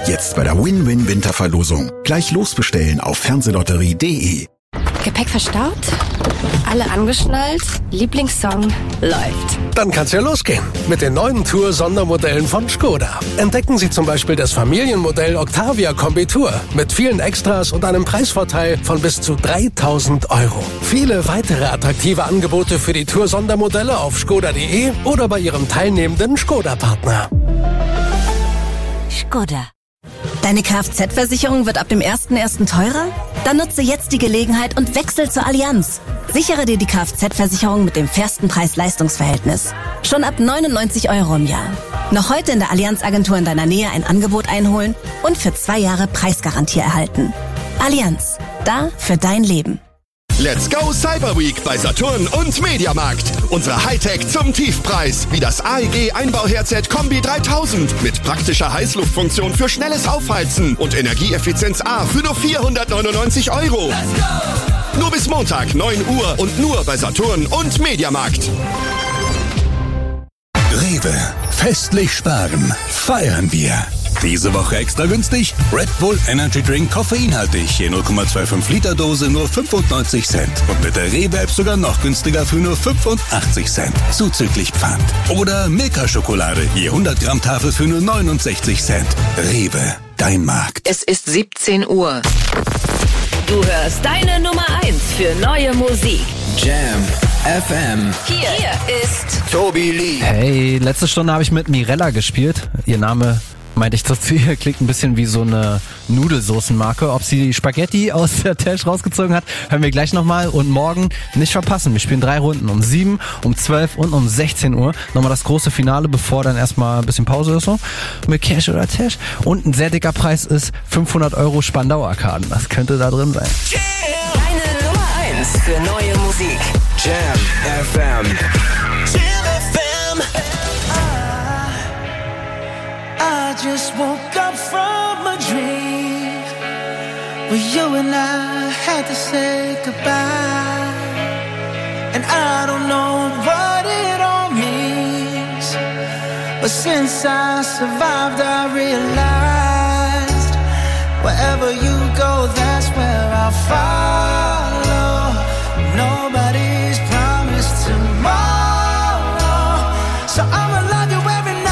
Jetzt bei der Win-Win-Winterverlosung. Gleich losbestellen auf Fernsehlotterie.de. Gepäck verstaut? Alle angeschnallt? Lieblingssong läuft. Dann kann's ja losgehen mit den neuen Tour-Sondermodellen von Skoda. Entdecken Sie zum Beispiel das Familienmodell Octavia Kombi Tour mit vielen Extras und einem Preisvorteil von bis zu 3.000 €. Viele weitere attraktive Angebote für die Tour-Sondermodelle auf skoda.de oder bei Ihrem teilnehmenden Skoda-Partner. Skoda. Deine Kfz-Versicherung wird ab dem 1.1. teurer? Dann nutze jetzt die Gelegenheit und wechsel zur Allianz. Sichere dir die Kfz-Versicherung mit dem fairsten Preis-Leistungs-Verhältnis. Schon ab 99 € im Jahr. Noch heute in der Allianz-Agentur in deiner Nähe ein Angebot einholen und für 2 Jahre Preisgarantie erhalten. Allianz. Da für dein Leben. Let's go Cyber Week bei Saturn und Mediamarkt. Unsere Hightech zum Tiefpreis, wie das AEG Einbauherdset Kombi 3000 mit praktischer Heißluftfunktion für schnelles Aufheizen und Energieeffizienz A für nur 499 €. Nur bis Montag 9 Uhr und nur bei Saturn und Mediamarkt. Rewe. Festlich sparen. Feiern wir. Diese Woche extra günstig. Red Bull Energy Drink koffeinhaltig. Je 0,25 Liter Dose nur 95 Cent. Und mit der Rewe-App sogar noch günstiger für nur 85 Cent. Zuzüglich Pfand. Oder Milka-Schokolade. Je 100 Gramm Tafel für nur 69 Cent. Rewe. Dein Markt. Es ist 17 Uhr. Du hörst deine Nummer 1 für neue Musik. Jam FM. Hier ist Tobi Lee. Hey, letzte Stunde habe ich mit Mirella gespielt. Ihr Name, meinte ich dazu, hier klingt ein bisschen wie so eine Nudelsoßenmarke. Ob sie die Spaghetti aus der Tasche rausgezogen hat, hören wir gleich nochmal. Und morgen nicht verpassen. Wir spielen 3 Runden. Um 7, um 12 und um 16 Uhr. Nochmal das große Finale, bevor dann erstmal ein bisschen Pause ist. So. Mit Cash oder Tash. Und ein sehr dicker Preis ist 500 € Spandau-Arkaden. Das könnte da drin sein. deine Nummer 1 für neue Musik. Jam FM. I just woke up from a dream where you and I had to say goodbye. And I don't know what it all means, but since I survived I realized wherever you go, that's where I'll follow. Nobody's promised tomorrow, so I'ma love you every night.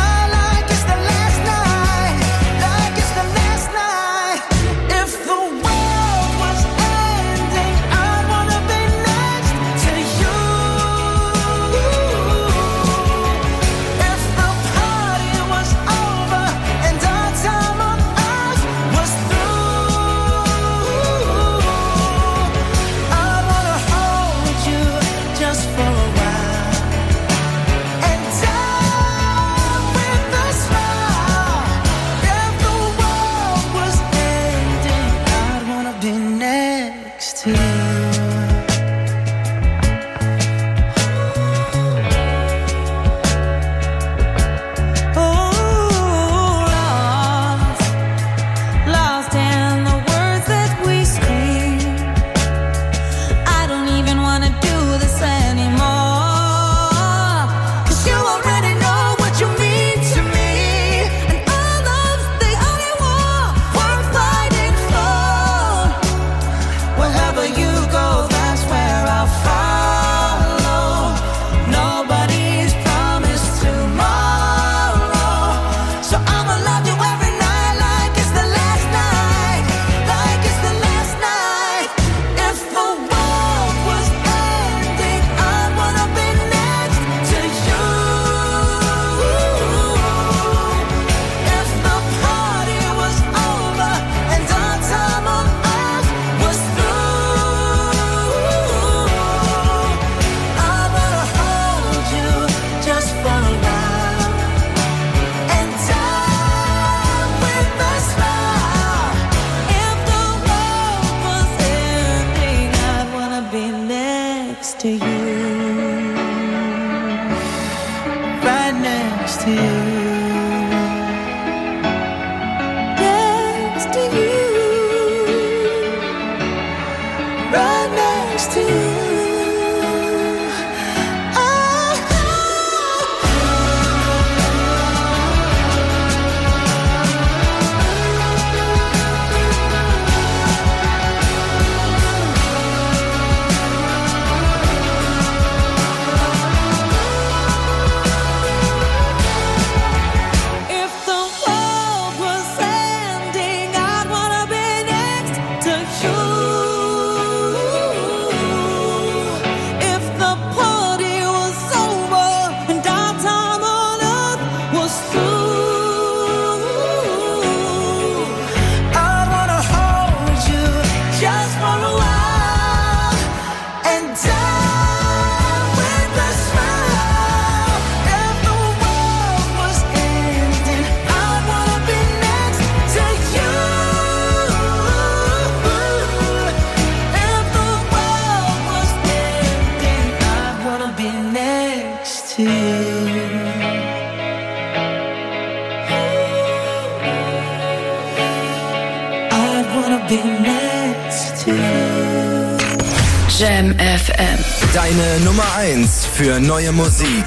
be next to you. Jam FM. Deine Nummer 1 für neue Musik.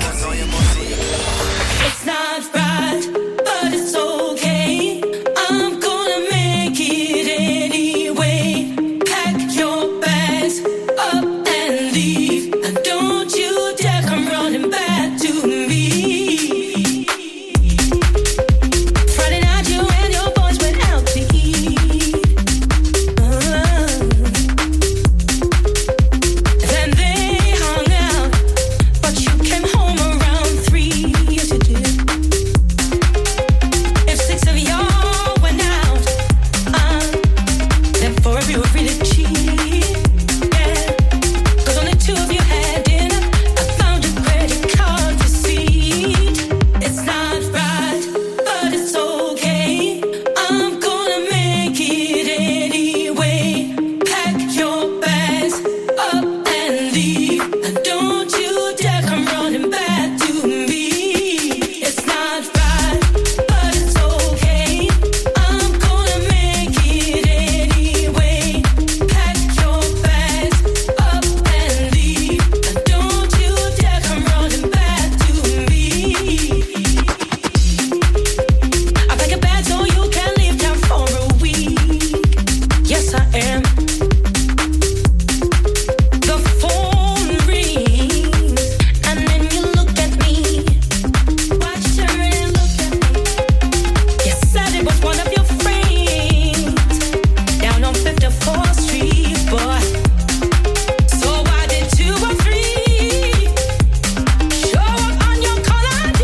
It's not right, but it's okay. I'm gonna make it anyway. Pack your bags up and leave. And don't you dare come running back to me. Friday night you and your boys went out to eat. Then they hung out, but you came home around 3. Yes, you did. If 6 of y'all went out, then 4 of you were really cheap. Yeah, 'cause only 2 of you had dinner. I found a credit card receipt. It's not right, but it's okay. I'm gonna make it anyway. Pack your bags up and leave. And don't you dare come running back to me. It's not right, but it's okay. I'm gonna make it anyway. Pack your bags up and leave. And don't you dare come running back to me. I pack a bag so you can leave town for a week. Yes, I am. The phone rings, and then you look at me. Why'd you turn and look at me? You said it was one of your friends down on 54th Street, boy. So why did 2 or 3 show up on your call ID?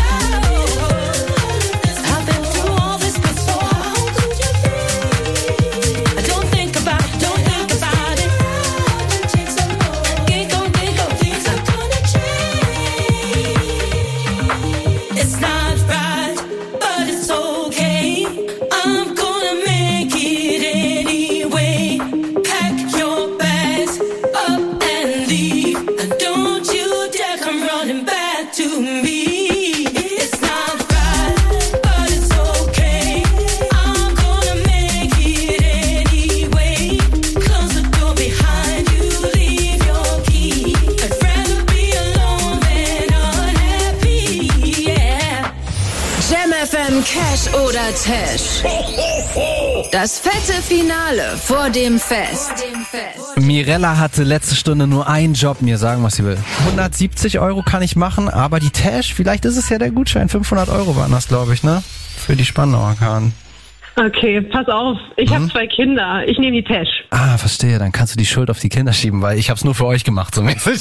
I've been through all this before. How could you be? Don't think about it. Don't think about it. Think of things are gonna change. It's not right, but it's okay. I'm gonna make it anyway. Pack your bags up and leave. And don't you dare come running back to me. It's not right, but it's okay. I'm gonna make it anyway. Close the door behind you, leave your key. I'd rather be alone than unhappy, yeah. Jam FM Cash oder Tash. Das fette Finale vor dem Fest. Mirella hatte letzte Stunde nur einen Job, mir sagen, was sie will. 170 € kann ich machen, aber die Tash, vielleicht ist es ja der Gutschein. 500 € waren das, glaube ich, ne? Für die Spandauer Karten. Okay, pass auf. Ich habe 2 Kinder. Ich nehme die Tash. Ah, verstehe. Dann kannst du die Schuld auf die Kinder schieben, weil ich hab's nur für euch gemacht, so mäßig.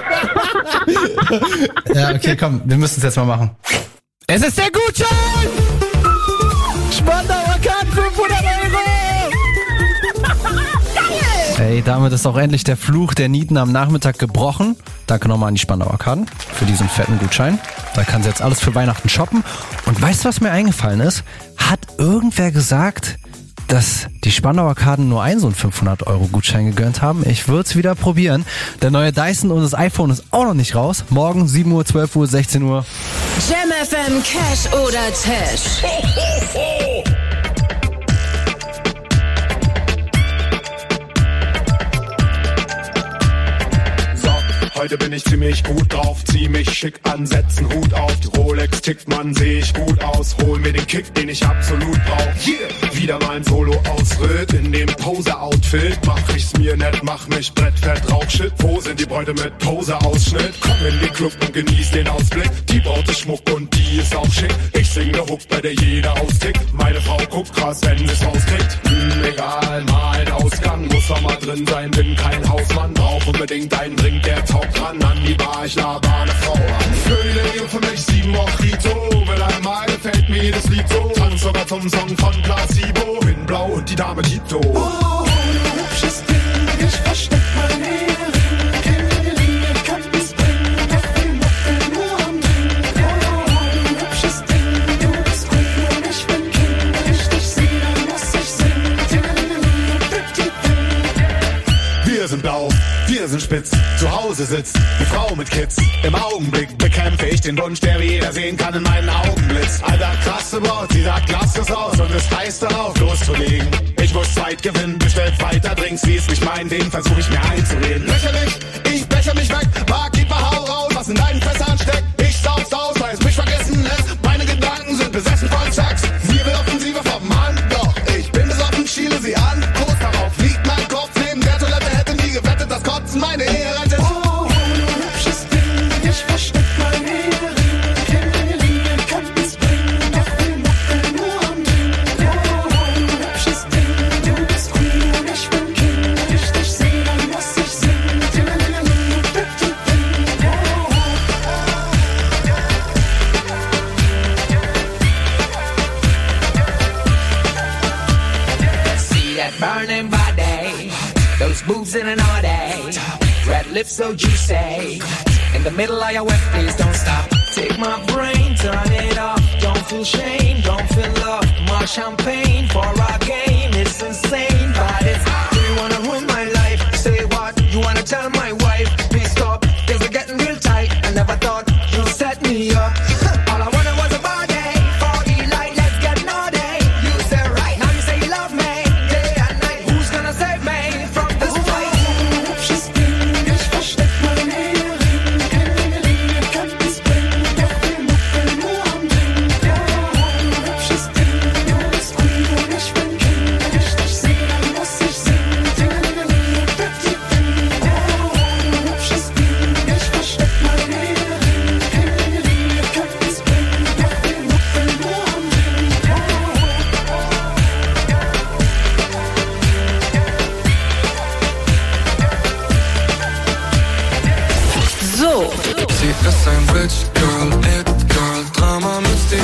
Ja, okay, komm, wir müssen es jetzt mal machen. Es ist der Gutschein! Spandauer Karten, 500 €! Hey, damit ist auch endlich der Fluch der Nieten am Nachmittag gebrochen. Danke nochmal an die Spandauer Karten für diesen fetten Gutschein. Da kann sie jetzt alles für Weihnachten shoppen. Und weißt du, was mir eingefallen ist? Hat irgendwer gesagt, dass die Spandauer Karten nur einen so einen 500 € Gutschein gegönnt haben? Ich würde es wieder probieren. Der neue Dyson und das iPhone ist auch noch nicht raus. Morgen 7 Uhr, 12 Uhr, 16 Uhr. Jam FM Cash oder Tash. Heute bin ich ziemlich gut drauf, zieh mich schick an, setz 'n Hut auf. Die Rolex tickt, Mann, seh ich gut aus. Hol mir den Kick, den ich absolut brauch. Yeah! Wieder mein Solo-Ausritt in dem Pose-Outfit. Mach ich's mir nett, mach mich brettfett, Rauchshit. Wo sind die Bräute mit Pose-Ausschnitt? Komm in den Club und genieß den Ausblick. Die Braut ist Schmuck und die ist auch schick. Ich sing ne Hook, bei der jeder austickt. Meine Frau guckt krass, wenn sie's rauskriegt. Egal, mal ein Ausgang, muss doch mal drin sein. Bin kein Hausmann, brauch unbedingt einen Drink, der taugt ran an die Bar, ich laber ne Frau an. Für die Lady und für mich 7 Mojito. Mit einmal gefällt mir jedes Lied so. Tanz sogar zum Song von Placebo. Bin blau und die Dame Tito. Oh, du hübsches Ding, ich versteck mein Ehering. Kenn deine Linie, kann es bringen, doch wir machen nur am Ding. Oh, du hübsches Ding, du bist Queen und ich bin King. Wenn ich dich seh, dann muss ich singen. Wir sind blau, wir sind spitz, zu Hause sitzt die Frau mit Kids. Im Augenblick bekämpfe ich den Wunsch, der wie jeder sehen kann in meinen Augenblitz. Alter, krasse Braut, sie sagt, lass es aus und es heißt darauf loszulegen. Ich Ich muss Zeit gewinnen, bestell weiter Drinks, wie es nicht mein Ding, versuch ich mir einzureden. Lächerlich, ich becher mich weg, Barkeeper, hau raus, was in deinen Fässern steckt. Ich saug's aus, weil es mich vergessen lässt. Meine Gedanken sind besessen von Sex. Sie will Offensive vom Mann, doch ich bin besoffen, schiele sie an. Kurz darauf liegt mein Kopf neben der Toilette, hätte nie gewettet, dass Kotzen meine Ehe rettet. Oh, du hübsches Ding, ich versteck meine Ehering. Keine Linie kann es bringen, doch wir muckeln nur am Ding. Oh, du hübsches Ding, du bist Queen und ich bin King. Wenn ich dich seh, dann muss ich singen. Bitte, See that burning body, those boobs in an order, red lips so juicy, in the middle of your wet, please don't stop. Take my brain, turn it off, don't feel shame, don't feel love. More champagne for our game, it's insane, but it's, do you wanna ruin my life? Say what, you wanna tell my wife? Please stop, things are getting real tight, I never thought you'd set me up. All I wanted was a body, for the light, let's get naughty. You say right, now you say you love me, day and night, who's gonna save me from this fight? du hübsches Ding, ich versteck meine Ehering. Keine Linie kann es bringen, doch wir muckeln nur am Ding. Du hübsches Ding, du bist Queen und ich bin King. Wenn ich dich seh, dann muss ich singen. Bitte, du hübsches Ding, ich versteck meine Ehering. Keine Linie kann es bringen, doch wir muckeln nur am Ding. So, Sie ist ein Rich Girl, It Girl, Drama mit Steve.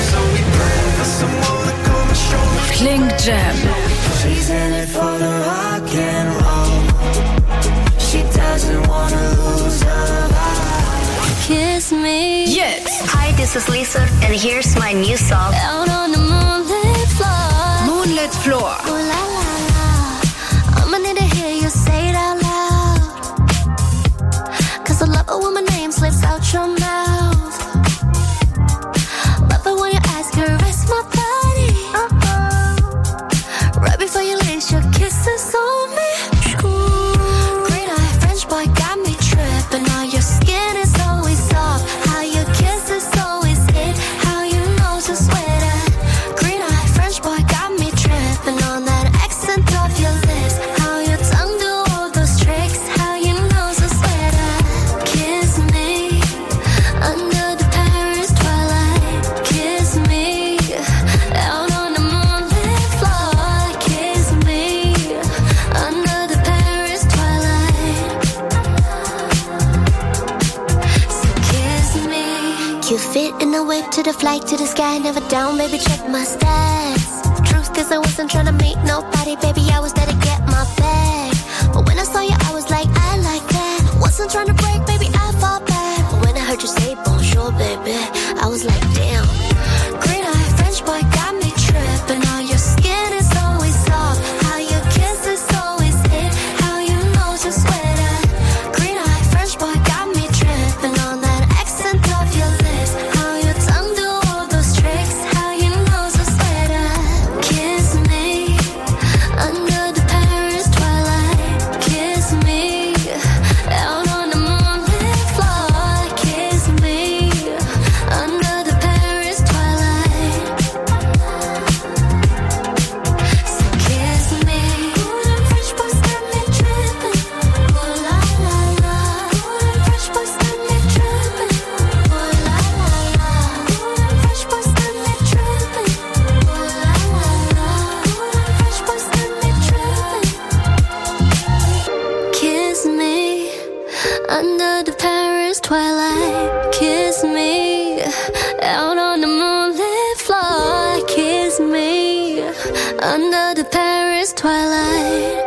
klingt Jam. She's in it for the rock and roll. She doesn't wanna lose her vibe. Kiss me. Jetzt Hi, this is Lisa, and here's my new song. Out on the moonlit floor. Moonlit Floor. Ooh la la la. I'ma need to hear you say it out loud. 'Cause I love it when my name slips out your mouth. Love it when you ask her, rest my body. Right before you lace your kisses on me. Green eye French boy got me tripping. Now your skin is always soft. How your kiss is always hit. How you know to sweat at. Green eye French boy got me tripping on that accent of your lips. How your tongue do all those tricks. How you know to sweat at. Kiss me under the Paris twilight. Kiss me out on the moonlit floor. Kiss me under the Paris twilight. So kiss me. You fit in the whip to the flight to the sky. Never down, baby, check my stats. Truth is I wasn't trying to meet nobody, baby, I was there to get my bag. But when I saw you, I was like, I like that. Wasn't trying to break, baby, I fall back. But when I heard you say bonjour, baby, I was like, damn. Green eye French boy got me tripping. Now your skin is always soft. How your kiss is always hit. How you know to sweat at. Green eye French boy got me tripping on that accent of your lips. How your tongue do all those tricks. How you know to sweat at. Kiss me under the Paris twilight. Kiss me out on the moonlit floor. Kiss me under the Paris twilight. So kiss me. Ooh, them French boys got me tripping. Ooh la la la. Ooh, them French boys got me tripping. Ooh la la la. Ooh, them French boys got me tripping. Ooh la la la. Ooh, them French boys got me tripping. Kiss me under the Paris twilight. Kiss me out on the moonlit floor. Kiss me under the Paris twilight.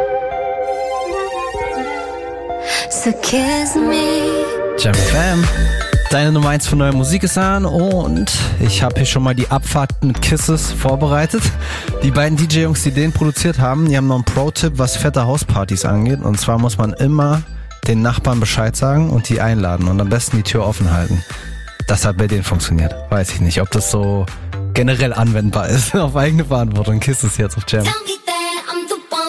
So kiss me. Jam FM. Deine Nummer 1 für neue Musik ist an und ich habe hier schon mal die Abfahrt mit Kisses vorbereitet. Die beiden DJ-Jungs, die den produziert haben, die haben noch einen Pro-Tipp, was fette Hauspartys angeht. Und zwar muss man immer den Nachbarn Bescheid sagen und die einladen und am besten die Tür offen halten. Das hat bei denen funktioniert. Weiß ich nicht, ob das so generell anwendbar ist. Auf eigene Verantwortung. Kisses jetzt auf Jam. Tell me that I'm the one.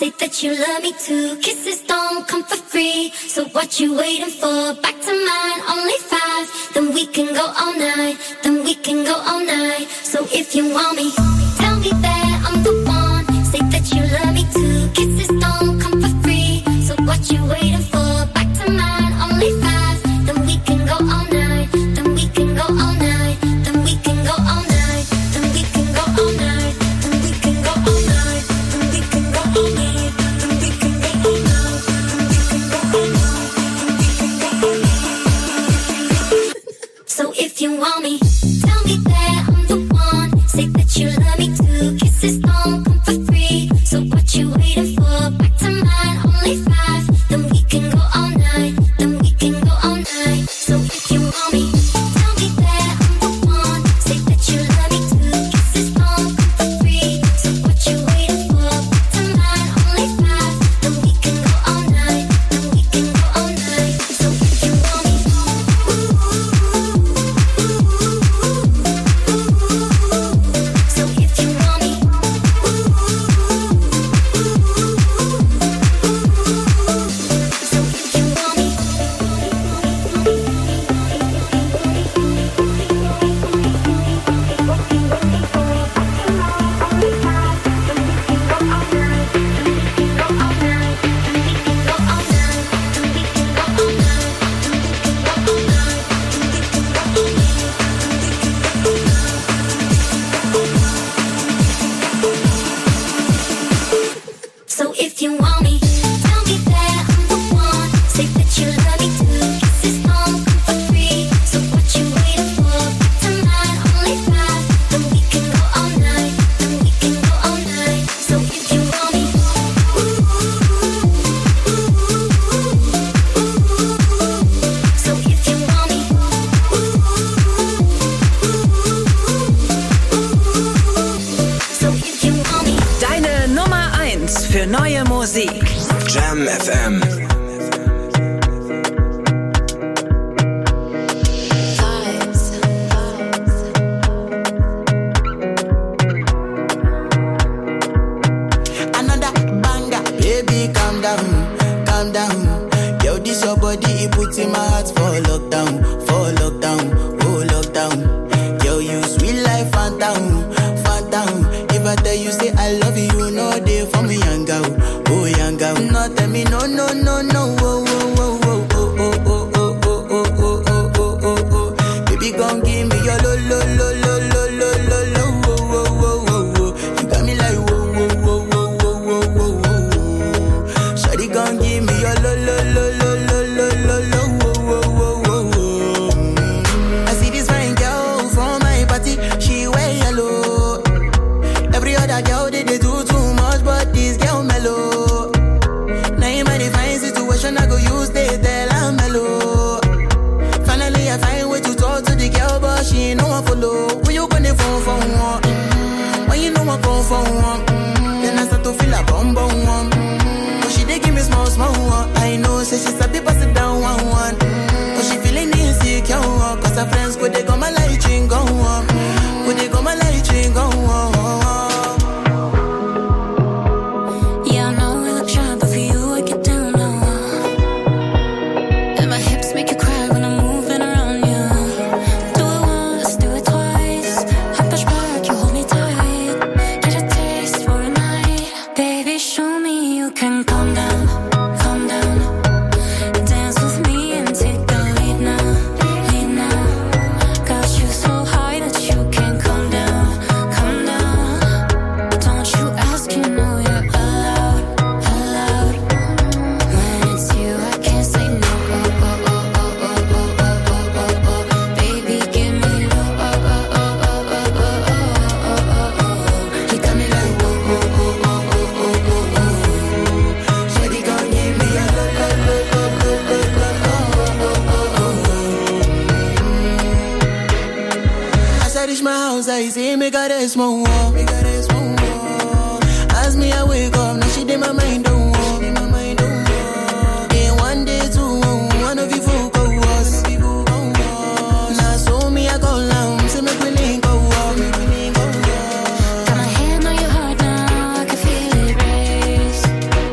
say that you love me too. Kisses don't come for free, so what you waiting for? Back to mine, only 5. Then we can go all night, then we can go all night. So if you want me, tell me that I'm the one. Say that you love me too. Kisses don't come for free, so what you waiting for? Back to mine, only 5. Then we can go all night, then we can go all night, then we can go all night, then we can go all night, then we can go all night, then we can go all night, then we can go all night, then we can go all night, then we can go all night. So if you want me, tell me that I'm the one. Say that you love me too. Kisses don't come for free, so what you waiting for? Back to mine, only 5. Then we can go all night, then we can go all night. So if you want me, tell me that I'm the one. Say that you love me too. Kisses don't come for free, so what you waiting for? Back to mine, only 5. Then we can go all night, then we can go all night. So if you want me, so if you want me, so if you want me, tell me that I'm the one. Say that you love me too. Kisses don't come for free, so what you waiting for? Back to mine, only 5. Then we can go all night, then we can go all night. So if you want me, so if you want me, so if you want me. Deine Nummer 1 für neue Musik. Jam FM. Another banger, baby, calm down, calm down. Yo, this your body, it puts in my heart for lockdown, oh lockdown. Yo, you sweet life, phantom, phantom. If I tell you say I love you, you know they for me, young girl, oh young girl. No, tell me no, no, no, no, oh, oh, oh, oh, oh, oh, oh, oh, oh, oh, oh, oh, oh, oh, oh. Baby, gon' give me your lo, lo, lo, lo, lo, lo, lo, lo, oh, oh, oh, oh, oh. You got me like whoa, whoa, whoa, whoa, whoa, whoa, whoa, whoa. Shawty gon' give me your lo, lo, lo, lo, lo, lo, lo, lo, oh, oh, oh, oh, oh. I see this fine girl from my party, she wear yellow. Every other girl they do too much, but this girl mellow. Now in my divine situation, I go use they tell I'm mellow. Finally I find way to talk to the girl, but she ain't no one follow. When you gonna phone for one? When you know I come for one? Then I start to feel a bum bum one. But she dey give me small small one. I know say she sabi pass it down one one. But she feeling insecure one. Cause her friends go they go my light ring go on. Go they go my light ring go on. Yeah, I know we look shy, but for you I get down low. And my hips make you cry when I'm moving around you. Do it once, do it twice. I push back, you hold me tight. Get a taste for a night. Baby, show me you can calm down, calm down. Dance with me and take the lead now, lead now. Got you so high that you can't come down, come down. Don't you ask, you know you're allowed, allowed. When it's you, I can't say no. Oh, oh, oh, oh, oh, oh, oh, oh, oh. Baby, give me low. Oh, oh, oh, oh, oh, oh, oh, oh, oh. You got me like whoa, whoa, whoa, whoa, whoa, whoa, whoa. Shawty gon' give me a low, low, low, low, low, low, low. Oh, oh, oh, oh. As I reach my house, I see me got a small wall. As me, I wake up, now she did my mind don't walk. Then one day, two, one of you folk go was. Now so me, I go down, say me we link go walk. Got my hand on your heart now, I can feel it race.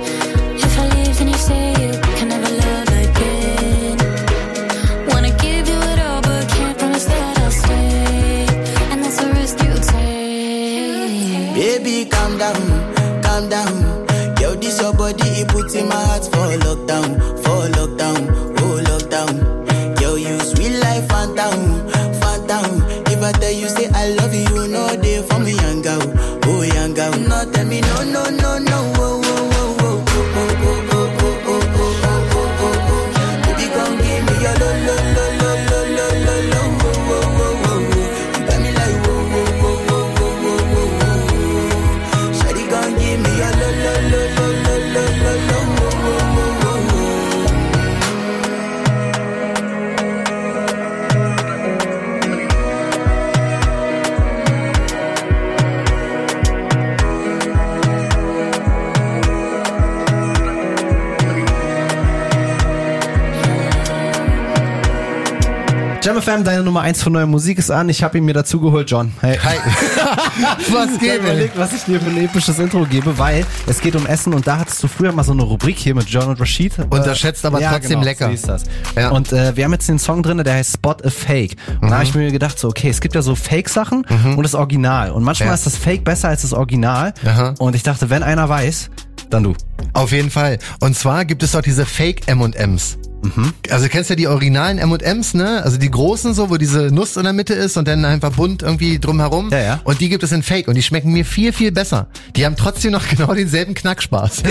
calm down, calm down. Yo, this your body, it puts in my heart for lockdown, oh lockdown. Yo, you sweet life, phantom, phantom. If I tell you say I love you, you know they for me, young girl, oh young girl. No, tell me no, no, no, no, oh, oh, oh, oh, oh, oh, oh, oh, oh, oh, oh, oh. Baby, come give me your lo, lo, lo, lo, lo, lo, lo, lo, oh, oh, oh, oh. You got me like whoa, whoa, whoa, whoa, whoa, whoa, whoa. Shawty, come give me your lo, lo, lo, lo, lo, lo, lo, lo, oh, oh, oh, oh. Jam FM, deine Nummer 1 von neuer Musik ist an. Ich habe ihn mir dazu geholt, John. Hey. Hi. Was geht? Ich habe überlegt, was ich dir für ein episches Intro gebe, weil es geht um Essen und da hattest du früher mal so eine Rubrik hier mit John und Rashid. Unterschätzt, aber trotzdem genau, lecker. So ist das. Ja. Und wir haben jetzt den Song drin, der heißt Spot a Fake. Und da habe ich mir gedacht, so okay, es gibt ja so Fake-Sachen und das Original. Und manchmal ist das Fake besser als das Original. Aha. Und ich dachte, wenn einer weiß, dann du. Auf jeden Fall. Und zwar gibt es dort diese Fake M&M's. Also kennst ja die originalen M&M's, ne? Also die großen so, wo diese Nuss in der Mitte ist und dann einfach bunt irgendwie drumherum. Ja. Und die gibt es in Fake und die schmecken mir viel, viel besser. Die haben trotzdem noch genau denselben Knackspaß.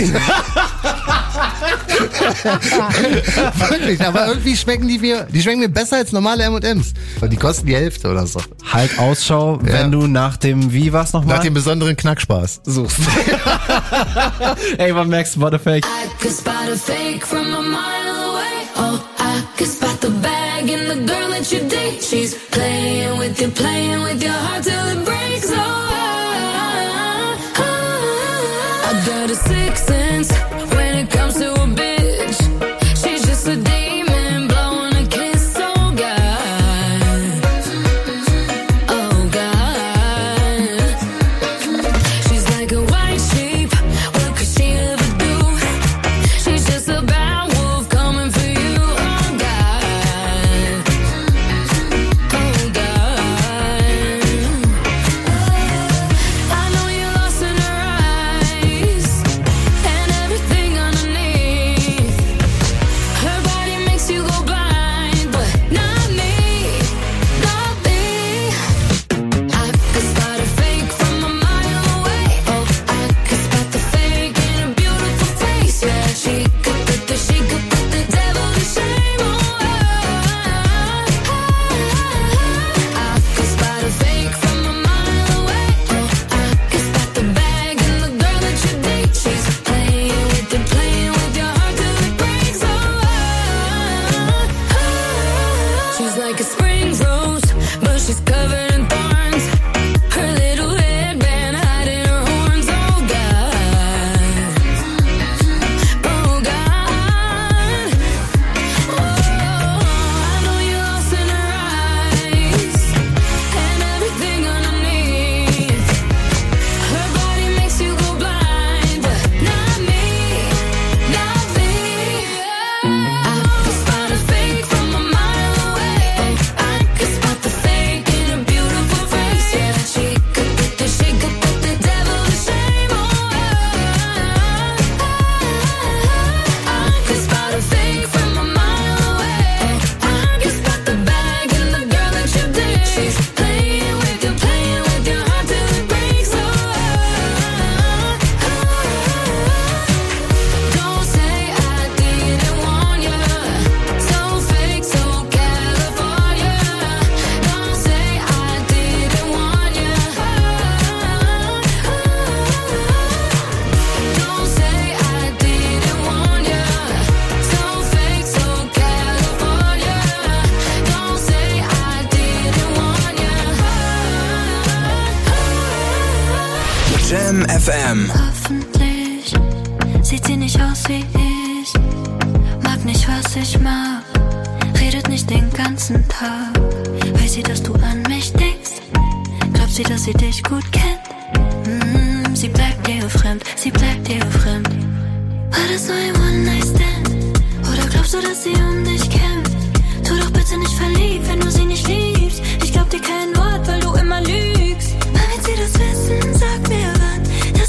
Wirklich, aber irgendwie schmecken die schmecken mir besser als normale M&M's. Und die kosten die Hälfte oder so. Halt Ausschau, wenn du nach dem, wie war's nochmal? Nach dem besonderen Knackspaß suchst. Ey, man merkt Spot a Fake. I could spot a fake from a mile away. Oh, I could spot the bag in the girl that you date. She's playing with your heart till it breaks. Oh, I got a sixth sense when it comes to a bitch. She's just a demon blowing a kiss. Oh God, oh God. She's like a white sheep. What could she ever do? She's just a bad wolf coming for you. Oh God, oh God. I know you're lost in her eyes and everything underneath. Her body makes you go blind, but not me, not me. I could spot a fake from a mile away. Oh, I could spot the fake in a beautiful face. Yeah, she could put the devil to shame. Oh, I could spot a fake from a mile away. Oh, I could spot the bag in the girl that you date. She's playing with your heart till it breaks. Oh, she's like a spring rose, but she's covered in thorns. Her little headband hiding her horns. Oh God, oh God. Oh, I know you're lost in her eyes and everything underneath. Her body makes you go blind, but not me, not me. I could spot a fake from a mile away. Oh, I could spot the fake in a beautiful face. Yeah, she could put the devil to shame. Oh, I could spot a fake from a mile away. Oh, I could spot the bag in the girl that you date. She's playing with your heart till it breaks. Oh, don't say I didn't warn you. So fake, so California. Don't say I didn't warn you. Don't say I didn't warn you. So fake, so California. Don't say I didn't warn you. Jam FM. Hoffentlich sieht sie nicht aus wie ich. Mag nicht, was ich mag. Redet nicht den ganzen Tag. Weiß sie, dass du an mich denkst? Glaubt sie, dass sie dich gut kennt? Sie bleibt dir fremd, sie bleibt dir fremd. War das nur ein One-Night-Stand? Oder glaubst du, dass sie um dich kämpft? Tu doch bitte nicht verliebt, wenn du sie nicht liebst. Ich glaub dir kein Wort, weil du immer lügst. Wann wird sie das wissen? Sag mir wann.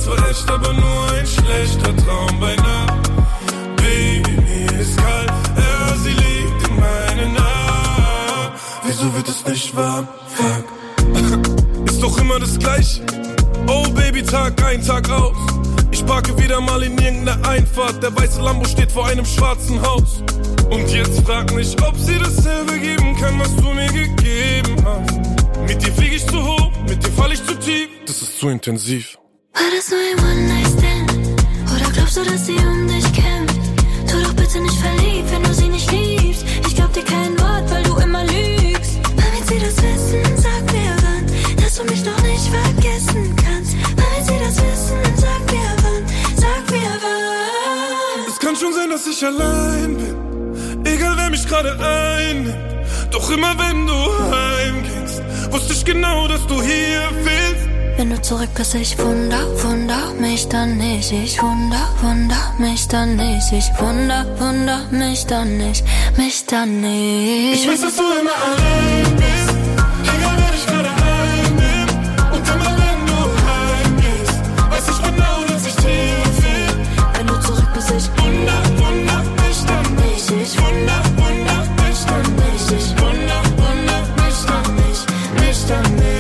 Damals war echt, aber nur ein schlechter Traum bei Nacht. Baby, mir ist kalt, ja, sie liegt in meinen Armen. Wieso wird es nicht warm? Fuck. Ist doch immer das Gleiche. Oh Baby, Tag ein, Tag aus. Ich parke wieder mal in irgendeiner Einfahrt. Der weiße Lambo steht vor einem schwarzen Haus. Und jetzt frag mich, ob sie dasselbe geben kann, was du mir gegeben hast. Mit dir flieg ich zu hoch, mit dir fall ich zu tief. Das ist zu intensiv. War das nur ein One-Night-Stand? Oder glaubst du, dass sie um dich kämpft? Tu doch bitte nicht verliebt, wenn du sie nicht liebst. Ich glaub dir kein Wort, weil du immer lügst. Damit sie das wissen, sag mir wann, dass du mich noch nicht vergessen kannst. Damit sie das wissen, sag mir wann, sag mir wann. Es kann schon sein, dass ich allein bin, egal wer mich gerade einnimmt. Doch immer wenn du heimgingst, wusste ich genau, dass du hier fehlst. Wenn du zurück bist, ich wunder mich dann nicht. Ich wunder mich dann nicht. Ich wunder mich dann nicht, mich dann nicht. Ich weiß, dass du immer allein bist, egal wer dich gerade einnimmt. Und immer wenn du heimgehst, weiß ich genau, dass ich dir fehl. Wenn du zurück bist, ich wunder mich dann nicht. Ich wunder mich dann nicht. Ich wunder mich dann nicht, mich dann nicht.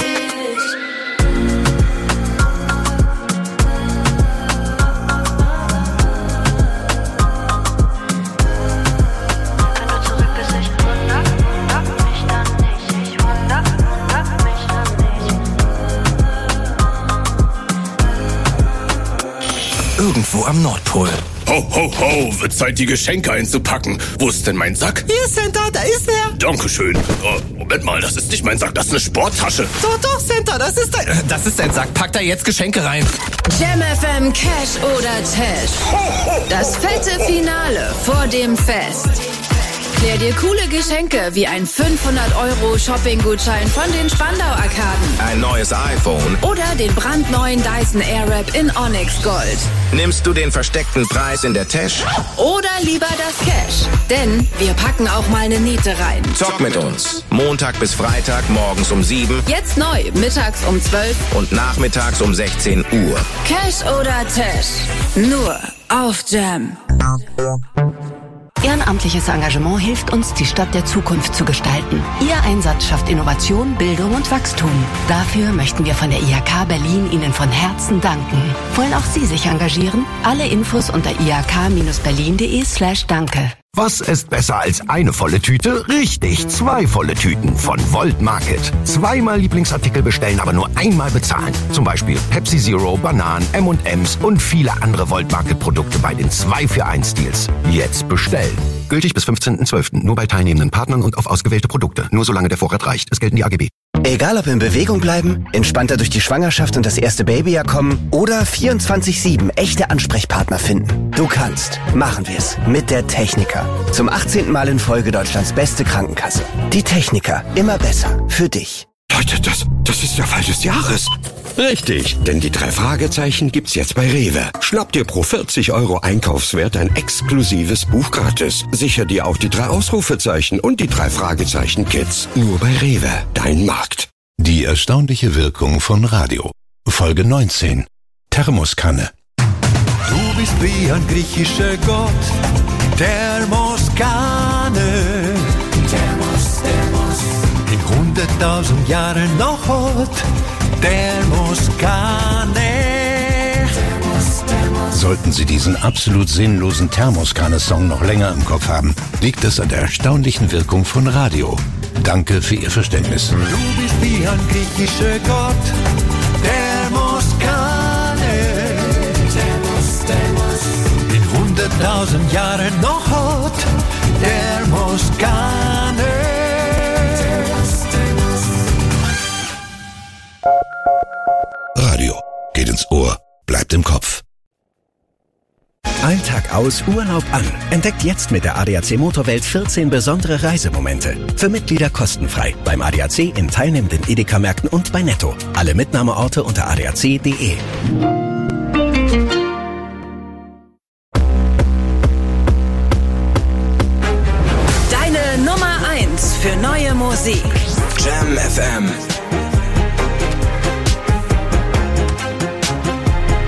Irgendwo am Nordpol. Ho, ho, ho, wird Zeit, die Geschenke einzupacken. Wo ist denn mein Sack? Hier, Santa, da ist er. Dankeschön. Moment mal, das ist nicht mein Sack, das ist eine Sporttasche. Doch, Santa, das ist dein Sack. Pack da jetzt Geschenke rein. Jam FM Cash oder Tash. Das fette Finale vor dem Fest. Klär dir coole Geschenke wie ein 500€ Shopping-Gutschein von den Spandau-Arkaden. Ein neues iPhone. Oder den brandneuen Dyson Airwrap in Onyx Gold. Nimmst du den versteckten Preis in der Tash? Oder lieber das Cash. Denn wir packen auch mal eine Niete rein. Zock mit uns. Montag bis Freitag morgens um 7. Jetzt neu, mittags um 12. Und nachmittags um 16 Uhr. Cash oder Tash. Nur auf Jam. Ehrenamtliches Engagement hilft uns, die Stadt der Zukunft zu gestalten. Ihr Einsatz schafft Innovation, Bildung und Wachstum. Dafür möchten wir von der IHK Berlin Ihnen von Herzen danken. Wollen auch Sie sich engagieren? Alle Infos unter ihk-berlin.de/danke. Was ist besser als eine volle Tüte? Richtig, 2 volle Tüten von Volt Market. 2-mal Lieblingsartikel bestellen, aber nur einmal bezahlen. Zum Beispiel Pepsi Zero, Bananen, M&M's und viele andere Volt Market Produkte bei den 2 für 1 Deals. Jetzt bestellen. Gültig bis 15.12. Nur bei teilnehmenden Partnern und auf ausgewählte Produkte. Nur solange der Vorrat reicht. Es gelten die AGB. Egal ob in Bewegung bleiben, entspannter durch die Schwangerschaft und das erste Babyjahr kommen oder 24/7 echte Ansprechpartner finden. Du kannst. Machen wir's. Mit der Techniker. Zum 18. Mal in Folge Deutschlands beste Krankenkasse. Die Techniker. Immer besser. Für dich. Leute, das ist der Fall des Jahres. Richtig, denn die 3 Fragezeichen gibt's jetzt bei Rewe. Schnapp dir pro 40€ Einkaufswert ein exklusives Buch gratis. Sicher dir auch die 3 Ausrufezeichen und die 3 Fragezeichen-Kits. Nur bei Rewe, dein Markt. Die erstaunliche Wirkung von Radio. Folge 19. Thermoskanne. Du bist wie ein griechischer Gott, Thermoskanne. In 100.000 Jahren noch hot, Thermoskanne. Sollten Sie diesen absolut sinnlosen Thermoskanne-Song noch länger im Kopf haben, liegt es an der erstaunlichen Wirkung von Radio. Danke für Ihr Verständnis. Du bist wie ein griechischer Gott, Thermoskanne. In 100.000 Jahren noch hot, Thermoskanne. Radio geht ins Ohr, bleibt im Kopf. Alltag aus, Urlaub an. Entdeckt jetzt mit der ADAC Motorwelt 14 besondere Reisemomente. Für Mitglieder kostenfrei. Beim ADAC in teilnehmenden Edeka-Märkten und bei Netto. Alle Mitnahmeorte unter adac.de. Deine Nummer 1 für neue Musik. Jam FM.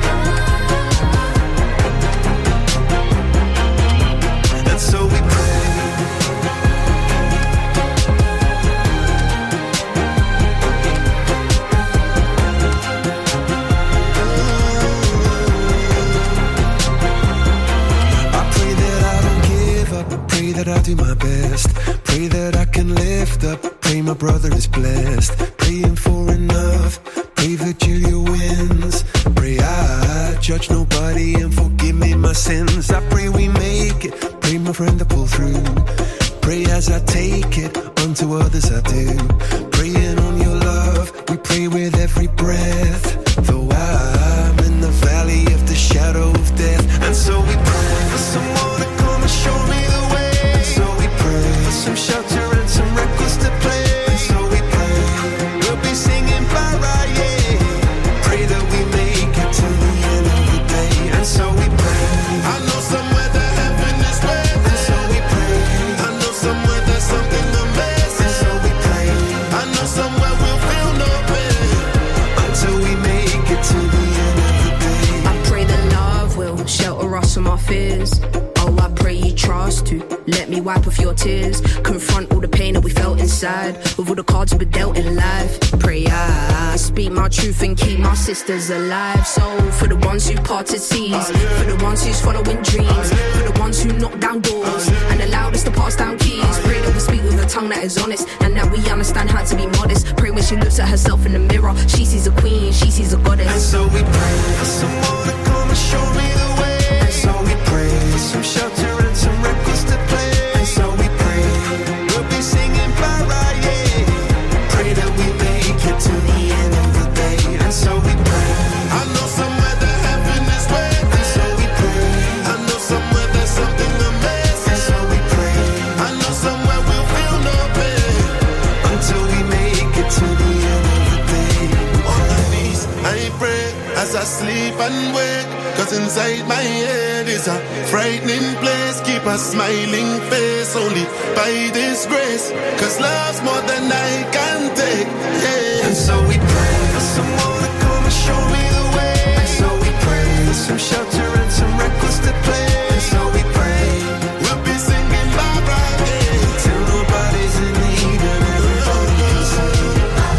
do my best. Pray that I can lift up. Pray my brother is blessed. Praying for enough. Pray Virgilia wins. Pray I judge nobody and forgive me my sins. I pray we make it. Pray my friend to pull through. Pray as I take it. Unto others I do. Praying on your love. We pray with every breath. Though I'm in the valley of the shadow of death. And so we pray for someone to come and show me the way. And so we pray for some shelter and some records to play. And so we pray we'll be singing bye-bye, yeah. Pray that we make it to the end of the day. And so we pray. I know somewhere that heaven is waiting. And so we pray. I know somewhere there's something amazing. And so we pray. I know somewhere we'll feel no pain until we make it to the end of the day. I pray that love will shelter us from our fears. Oh, I pray you trust to let me wipe off your tears. Confront all the pain that we felt inside with all the cards we've been dealt in life. Pray I speak my truth and keep my sisters alive. So for the ones who parted seas, for the ones who's following dreams, for the ones who knock down doors and allowed us to pass down keys. Pray that we speak with a tongue that is honest and that we understand how to be modest. Pray when she looks at herself in the mirror, she sees a queen, she sees a goddess. And so we pray for someone to come and show me the way. And so we pray for some shelter and some records to play. And so we pray we'll be singing bye-bye, yeah. Pray that we make it to the end of the day. And so we pray. I know somewhere that heaven is waiting. And so we pray. I know somewhere there's something amazing. And so we pray. I know somewhere we'll feel no pain until we make it to the end of the day. On my knees, I pray as I sleep and wake. Cause inside my head is a frightening place. Keep a smiling face only by this grace. Cause love's more than I can take, yeah. And so we pray for someone to come and show me the way. And so we pray for some shelter and some records to play. And so we pray we'll be singing bye-bye, yeah. Till nobody's in need and everybody can sing.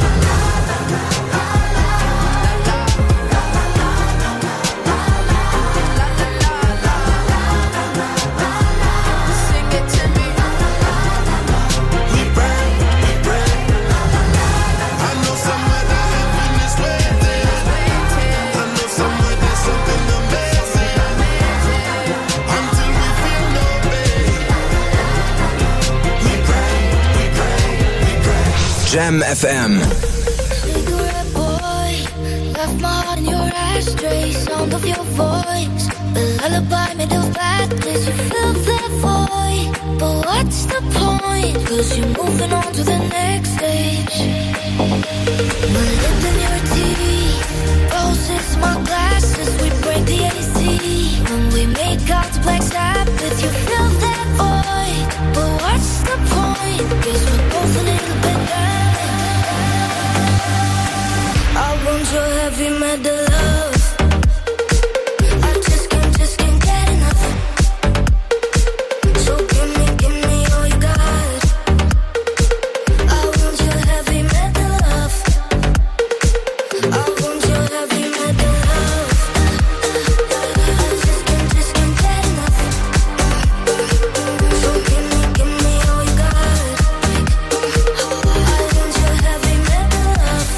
Jam FM. Cigarette boy, left my heart in your ashtray. Sound of your voice, the lullaby made of bad days. You fill that void, but what's the point? Cause you're moving on to the next stage. My lip in your teeth, roses, my glasses. We break the AC when we make out to Black Sabbath. You fill that void, but what's the point? Cause we're both a little bit down. I want your heavy metal love. I just can't get enough. So give me all you got. I want your heavy metal love. I want your heavy metal love. I just can't get enough. So give me all you got. I want your heavy metal love.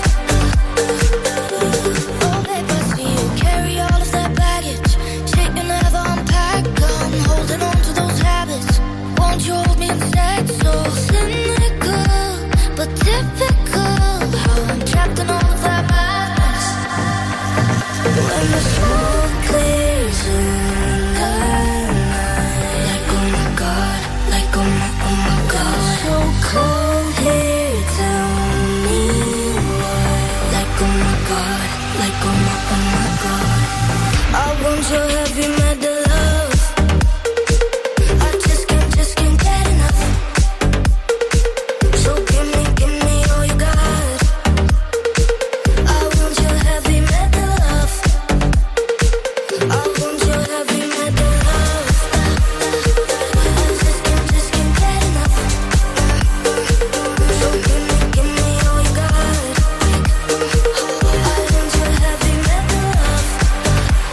Oh babe, I see you carry all of that baggage. Shit you never unpack. I'm holding on to those habits. Won't you hold me instead? So cynical, but typical. How I'm trapped in all of that madness. When the smoke clears in the night, like oh my god, like oh my god. So cold here, tell me why. Like oh my god, like oh my god. I want your heavy metal love. I just can't get enough. So give me all you got. I want your heavy metal love. I want your heavy metal love. I just can't get enough. So give me all you got. I want your heavy metal love.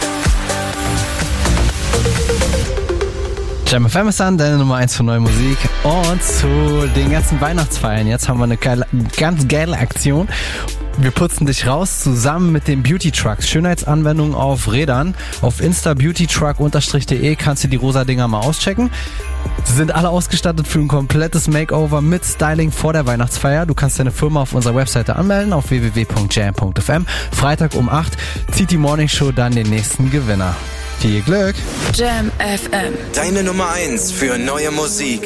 Jam FM ist an, deine Nummer 1 für neue Musik. Und zu den ganzen Weihnachtsfeiern. Jetzt haben wir eine ganz geile Aktion. Wir putzen dich raus zusammen mit den Beauty Trucks. Schönheitsanwendungen auf Rädern. Auf instabeautytruck_de kannst du die rosa Dinger mal auschecken. Sie sind alle ausgestattet für ein komplettes Makeover mit Styling vor der Weihnachtsfeier. Du kannst deine Firma auf unserer Webseite anmelden auf www.jam.fm. Freitag um 8 zieht die Morning Show dann den nächsten Gewinner. Viel Glück! Jam FM. Deine Nummer 1 für neue Musik.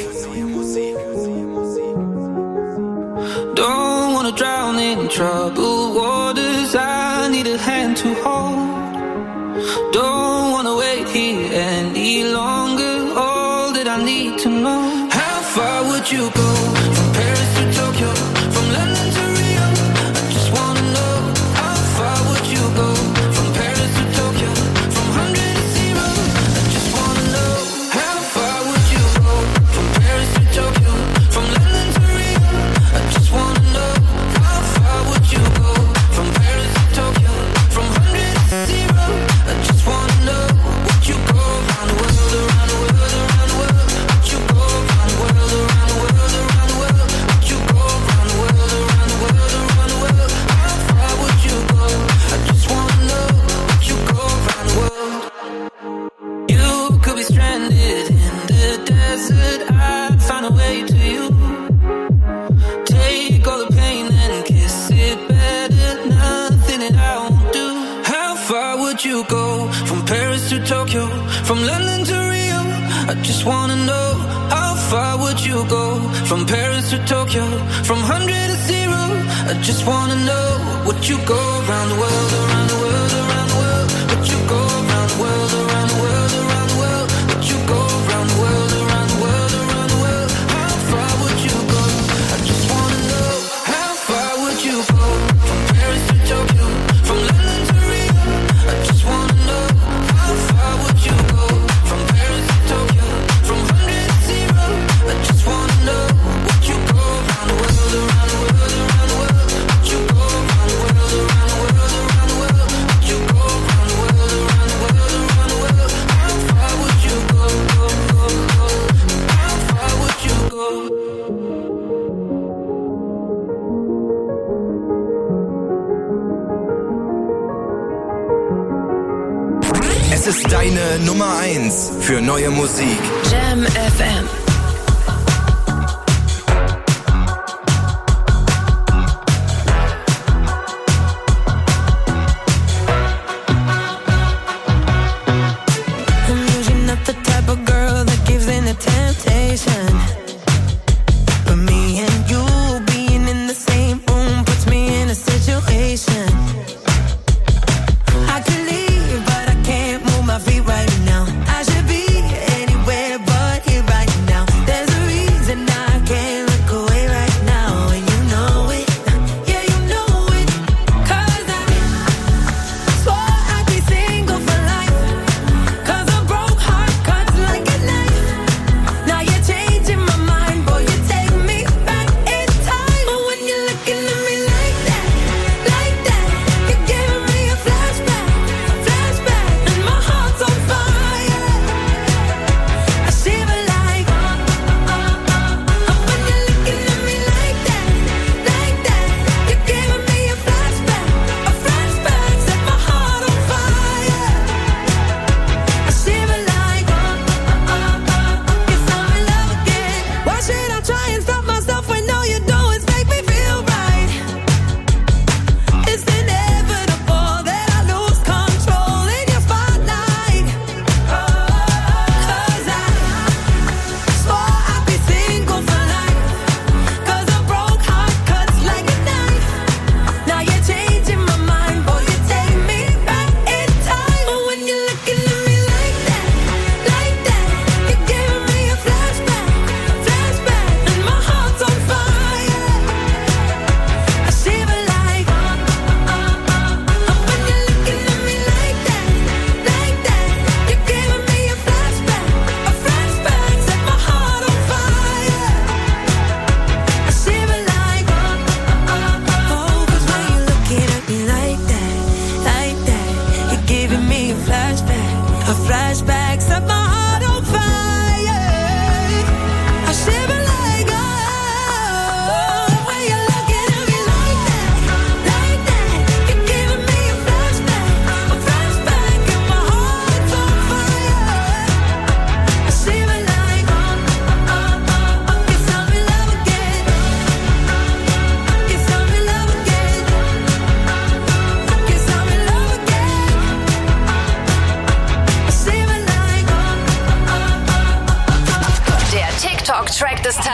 Don't wanna drown in troubled waters. I need a hand to hold. Don't wanna wait here any longer. All that I need to know. How far would you go? From Paris to Tokyo, from London to Rio. I just wanna know. How far would you go? From Paris to Tokyo, from 100 to 0. I just wanna know. How far would you go? From Paris to Tokyo, from London to Rio. I just wanna know. How far would you go? From Paris to Tokyo, from 100 to 0. I just wanna know. Would you go around the world, around the world, around the world? Would you go around the world, around the world, around the world? Would you go around the world, around the world, around the world? How far would you go? I just wanna know. Would you go around the world? You could be stranded in the desert. I'd find a way to you. Take all the pain and kiss it better. Nothing that I won't do. How far would you go? From Paris to Tokyo, from London to Rio. I just wanna know. How far would you go? From Paris to Tokyo, from 100 to 0. I just wanna know. Would you go around the world, around the world, around the world? Would you go around the world, around the world, around the world? Would you go around the world, around the world, around the world? How far would you go? I just wanna know. How far would you go? From Paris to Tokyo, from London to Rio. I just wanna know. How far would you go? From Paris to Tokyo, from 100 to 0. I just wanna know. Would you go around the world, around the world, around the world? Would you go around the world, around the world, around the world? Would you go around the world, around the world, around the world? How far would you go, go, go, go? How far would you go? Es ist deine Nummer 1 für neue Musik. Jam FM. I'm usually not the type of girl that gives in to temptation. But me and you being in the same room puts me in a situation. I could leave, but I can't move my feet right now. I should be anywhere but here right now.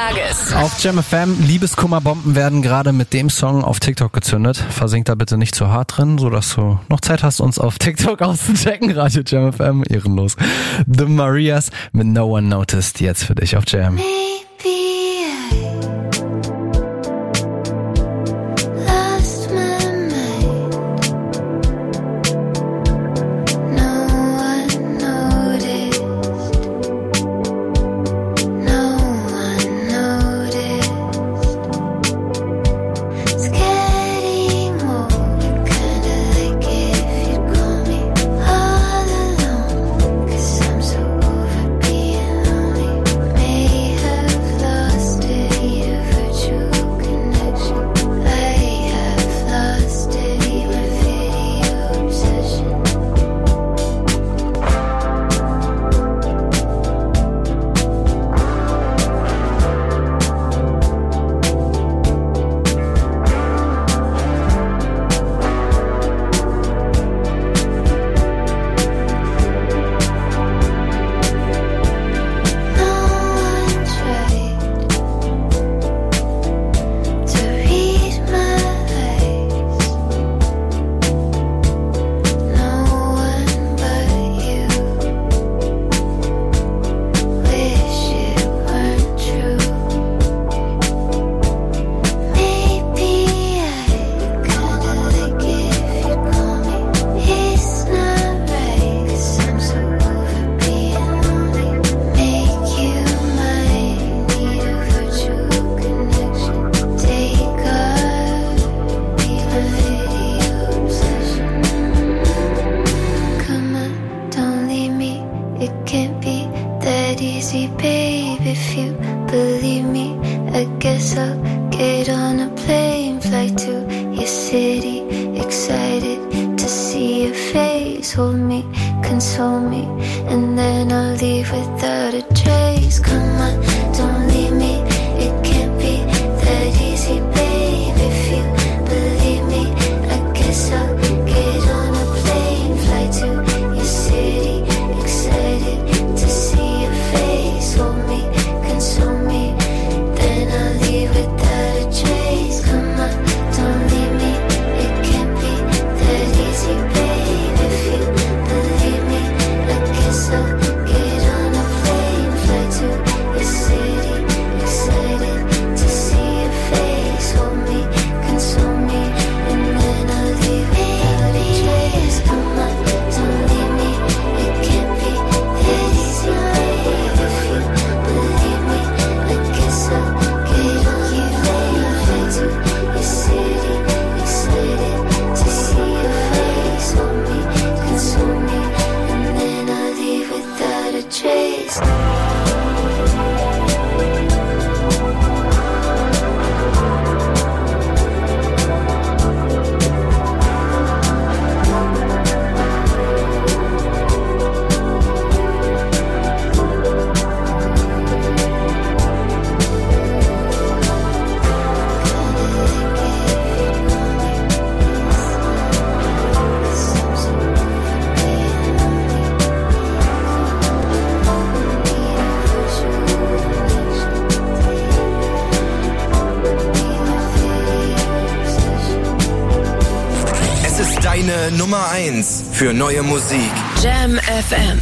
Tages. Auf Jam FM, Liebeskummerbomben werden gerade mit dem Song auf TikTok gezündet. Versink da bitte nicht zu hart drin, sodass du noch Zeit hast, uns auf TikTok auszuchecken. Radio Jam FM, ehrenlos. The Marias mit No One Noticed jetzt für dich auf Jam. Nummer 1 für neue Musik. Jam FM.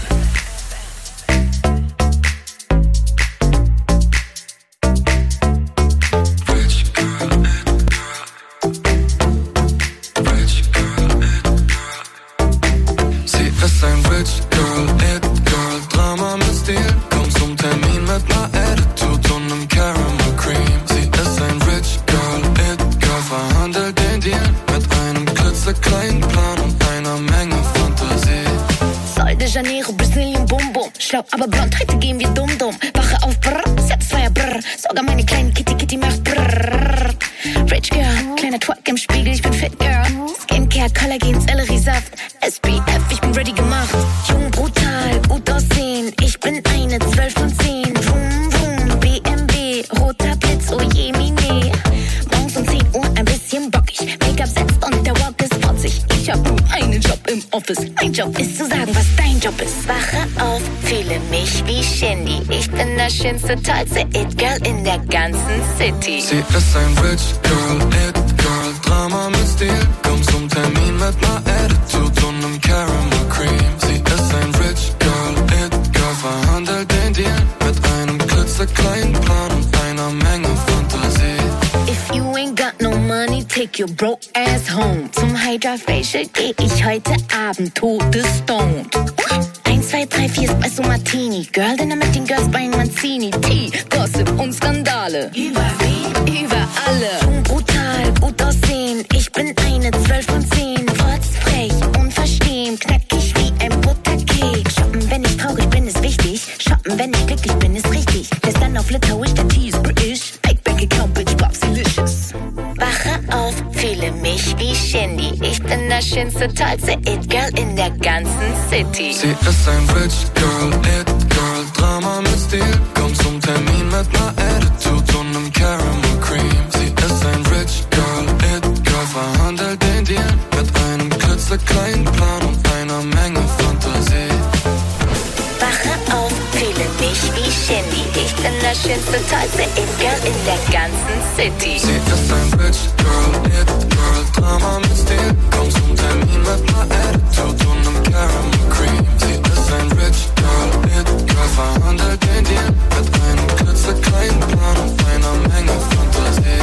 Sie ist ein Rich Girl, It Girl, Drama mit Stil. Kommt zum Termin mit ner Attitude und nem Caramel Cream. Sie ist ein Rich Girl, It Girl, verhandelt den Deal mit einem klitzekleinen Plan und einer Menge Fantasie. Sol de Janeiro, Brasilien, Bum Bum. Schlau, aber blond, heute gehen wir dumm dumm. Wache auf, brr, Satisfyer, brr. Sogar meine kleine Kitty macht brr. Rich Girl, kleiner Twerk im Spiegel, ich bin Fit Girl. Skincare, Kollagen, Selleriesaft. SPF, ich bin ready gemacht. Jung, brutal, gut aussehen. Ich bin eine 12 von 10. Vroom, vroom, BMW, roter Blitz, oh je, mine. Morgens um 10 Uhr ein bisschen bockig. Make-up setzt und der Walk ist 40. Ich hab nur einen Job im im Office. Mein Job ist zu sagen, was dein Job ist. Wache auf, fühle mich wie Shindy. Ich bin das schönste, tollste It-Girl in der ganzen City. Sie ist ein Rich Girl, It-Girl, Drama mit Stil. Komm zum Termin mit ner Attitude und nem Caramel Cream. Sie ist ein Rich Girl, It-Girl, verhandelt den Deal mit einem klitzekleinen Plan und einer Menge Fantasie. If you ain't got no money, take your broke ass home. Zum Hydra Facial geh ich heute Abend todesstoned. 1, 2, 3, 4 Espresso Martini. Girl Dinner mit den Girls bei Mancini. Tea, Gossip und Skandale. Über wen? Über alle. Jung, brutal, gut aussehen. Ich bin eine 12 von 10. Rotzfrech, unverstehen. Knackig wie ein Butterkeks. Shoppen, wenn ich traurig bin, ist wichtig. Shoppen, wenn ich glücklich bin, ist richtig. Lässt dann auf Litauisch, der Tee ist British. Big Bank Account, Bitch, Bob's delicious. Wache auf, fühle mich wie Shindy. Ich bin das schönste, tollste It-Girl in der ganzen City. Sie ist ein Rich Girl, It-Girl, Drama mit Stil. Komm zum Termin mit ner Attitude und nem Caramel Cream. Sie ist ein Rich Girl, It-Girl, verhandelt den Deal mit einem klitzekleinen Plan und einer Menge Fantasie. Wache auf, fühle mich wie Shindy. Ich bin das schönste, tollste It-Girl in der ganzen City. Sie ist ein Rich Girl, It-Girl, Drama mit Stil. Komm zum Termin mit ner Attitude und nem Caramel Cream. Sie ist ein Rich Girl, It-Girl, verhandelt den Deal mit einem klitzekleinen Plan und einer Menge Fantasie.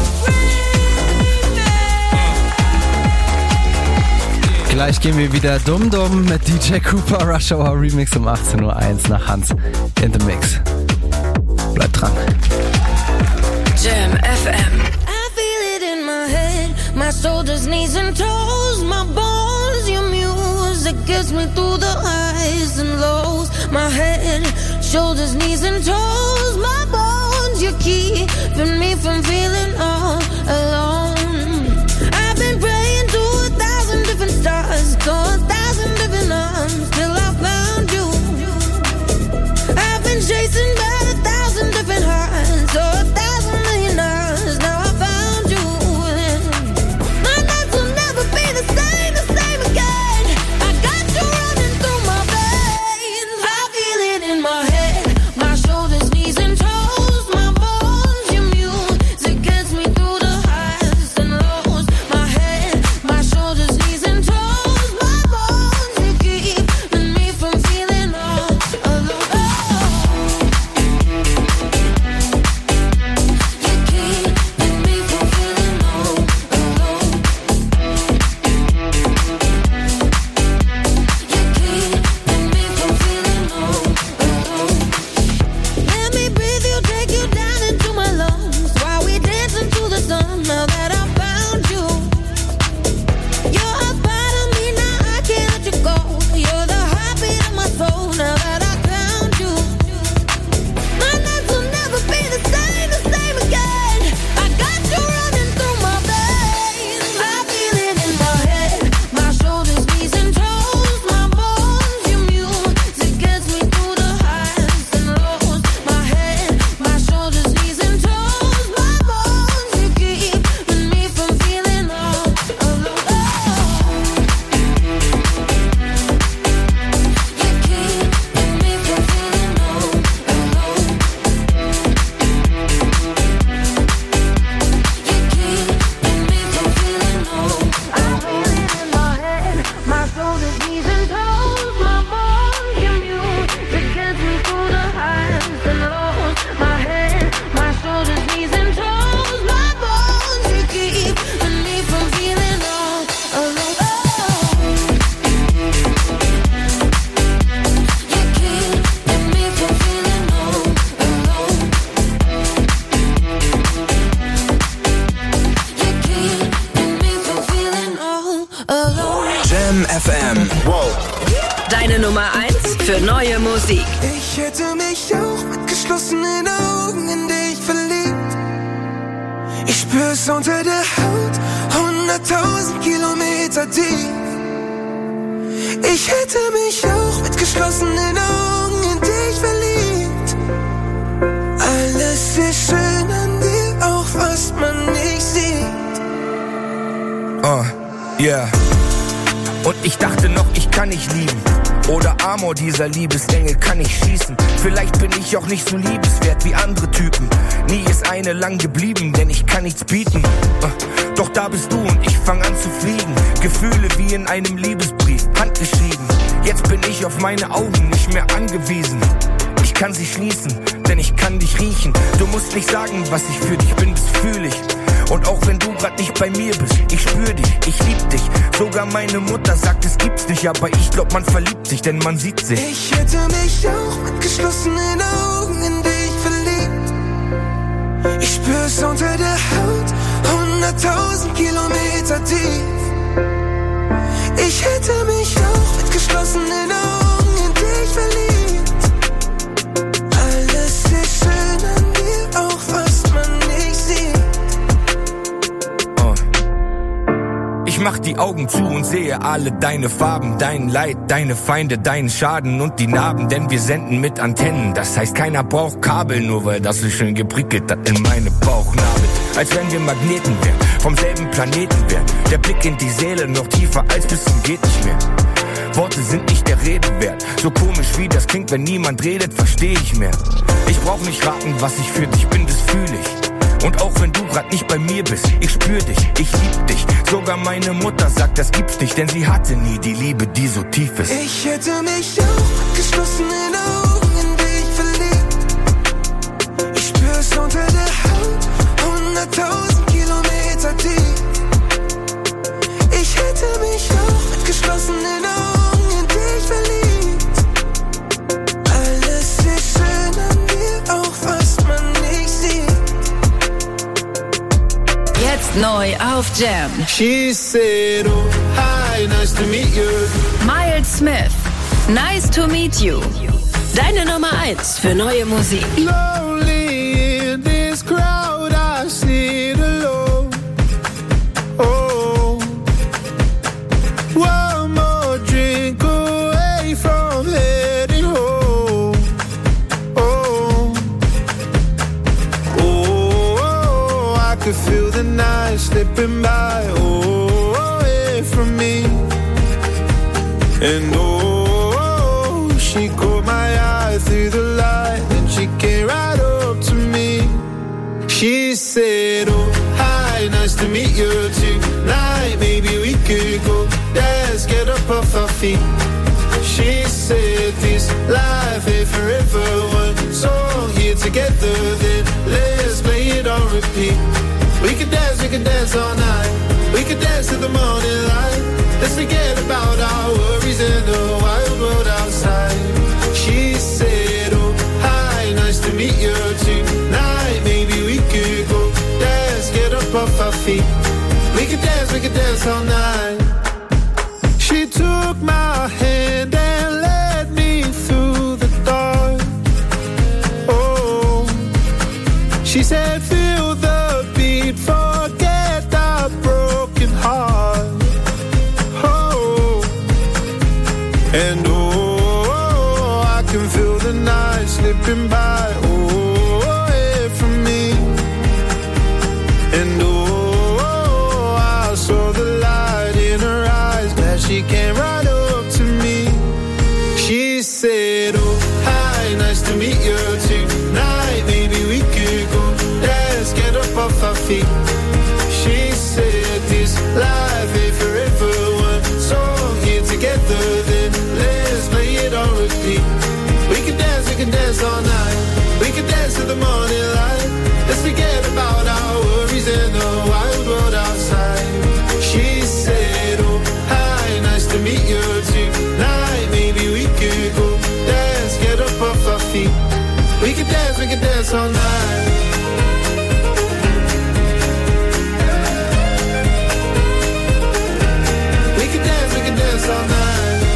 Gleich gehen wir wieder dumm mit DJ Cooper, Rush Hour Remix um 18.01 Uhr nach Hans in the Mix. Bleibt dran. Jam FM. I feel it in my head, my shoulders, knees and toes, my bones, your music gets me through the highs and lows. My head, shoulders, knees and toes, my bones, you're keeping me from feeling all alone. I've been praying to 1,000 different stars, to 1,000 different arms, till I found you. I've been chasing by 1,000 different hearts, so 1,000 million hours. Now I found you. My nights will never be the same again. I got you running through my veins. I feel it in my head, my shoulders, knees and toes, my bones, your music gets me through the highs and lows. My head, my shoulders, knees and toes, my bones, you keeping me from feeling all alone. Let me breathe you, take you down into my lungs while we dance into the sun. Now that I found you, you're a part of me. Now I can't let you go. You're the heartbeat of my soul. Now that I found you, my nights will never be the same again. I got you running through my veins. I feel it in my head, my shoulders, knees and toes, my bones, your music gets me through the highs and lows. My head, my shoulders, knees and toes, my bones, you keeping me from feeling all alone. You keeping me from feeling all alone. You keeping me from feeling all. I feel it in my head, my shoulders, knees and toes, my bones, your music gets me through the highs and lows. My head, my shoulders, knees and toes, my bones, you keeping me from feeling all alone. You keeping me from feeling all alone. You keeping me from feeling all alone. Jam FM. Wow. Deine Nummer 1 für neue Musik. Ich hätte mich auch mit geschlossenen Augen in dich verliebt. Ich spür's unter der Haut, 100.000 Kilometer tief. Ich hätte mich auch mit geschlossenen Augen in dich verliebt. Alles ist schön an dir, auch was man nicht sieht. Yeah. Und ich dachte noch, ich kann nicht lieben. Oder Amor dieser Liebesengel kann ich schießen. Vielleicht bin ich auch nicht so liebenswert wie andere Typen. Nie ist eine lang geblieben, denn ich kann nichts bieten. Doch da bist du und ich fang an zu fliegen. Gefühle wie in einem Liebesbrief, handgeschrieben. Jetzt bin ich auf meine Augen nicht mehr angewiesen. Ich kann sie schließen, denn ich kann dich riechen. Du musst nicht sagen, was ich für dich bin, das fühl ich. Und auch wenn du grad nicht bei mir bist, ich spür dich, ich lieb dich. Sogar meine Mutter sagt, es gibt's nicht, aber ich glaub, man verliebt sich, denn man sieht sich. Ich hätte mich auch mit geschlossenen Augen in dich verliebt. Ich spür's unter der Haut, 100.000 Kilometer tief. Ich hätte mich auch mit geschlossenen Augen in dich verliebt. Alles ist schön an dir, auch was man nicht sieht. Ich mach die Augen zu und sehe alle deine Farben, dein Leid, deine Feinde, deinen Schaden und die Narben, denn wir senden mit Antennen. Das heißt, keiner braucht Kabel, nur weil das so schön geprickelt hat in meine Bauchnabel. Als wenn wir Magneten wären, vom selben Planeten wären. Der Blick in die Seele noch tiefer als bis zum geht nicht mehr. Worte sind nicht der Rede wert. So komisch wie das klingt, wenn niemand redet, versteh ich mehr. Ich brauch nicht raten, was ich für dich bin, das fühl ich. Und auch wenn du grad nicht bei mir bist, ich spür dich, ich lieb dich. Sogar meine Mutter sagt, das gibt's nicht, denn sie hatte nie die Liebe, die so tief ist. Ich hätte mich auch mit geschlossenen Augen in dich verliebt. Ich spür's unter der Haut, 100.000 Kilometer tief. Ich hätte mich auch mit geschlossenen Augen in dich verliebt. Alles ist schön an dir, auch was man nicht sieht. Jetzt neu auf Jam. She said, oh, hi, nice to meet you. Miles Smith, Nice to Meet You. Deine Nummer 1 für neue Musik. Lonely in this crowd, I sit alone. Oh, one more drink away from heading home. Oh, I could feel the night slipping by, away from me. And she caught my eye through the light, and she came right up to me. She said, oh, hi, nice to meet you tonight. Maybe we could go dance, get up off our feet. She said, this life ain't forever. One song here together, then let's play it on repeat. We could dance all night. We could dance to the morning light. Let's forget about our worries in the wild world outside. She said, oh, hi, nice to meet you tonight. Maybe we could go dance, get up off our feet. We could dance all night. She took my hand and led me through the dark. Oh, she said, feel the beat, forget the broken heart. And I can feel the night slipping by, away from me. And I saw the light in her eyes, glad she came right up to me. She said, oh, hi, nice to meet you tonight. Maybe we could go dance, get up off our feet. She said, this life ain't forever. One song here together, then let's play it on repeat. We can dance all night. We can dance to the morning light. Let's forget about our worries in the wild world outside. She said, oh, hi, nice to meet you tonight. Maybe we could go dance, get up off our feet. We can dance all night. We can dance all night.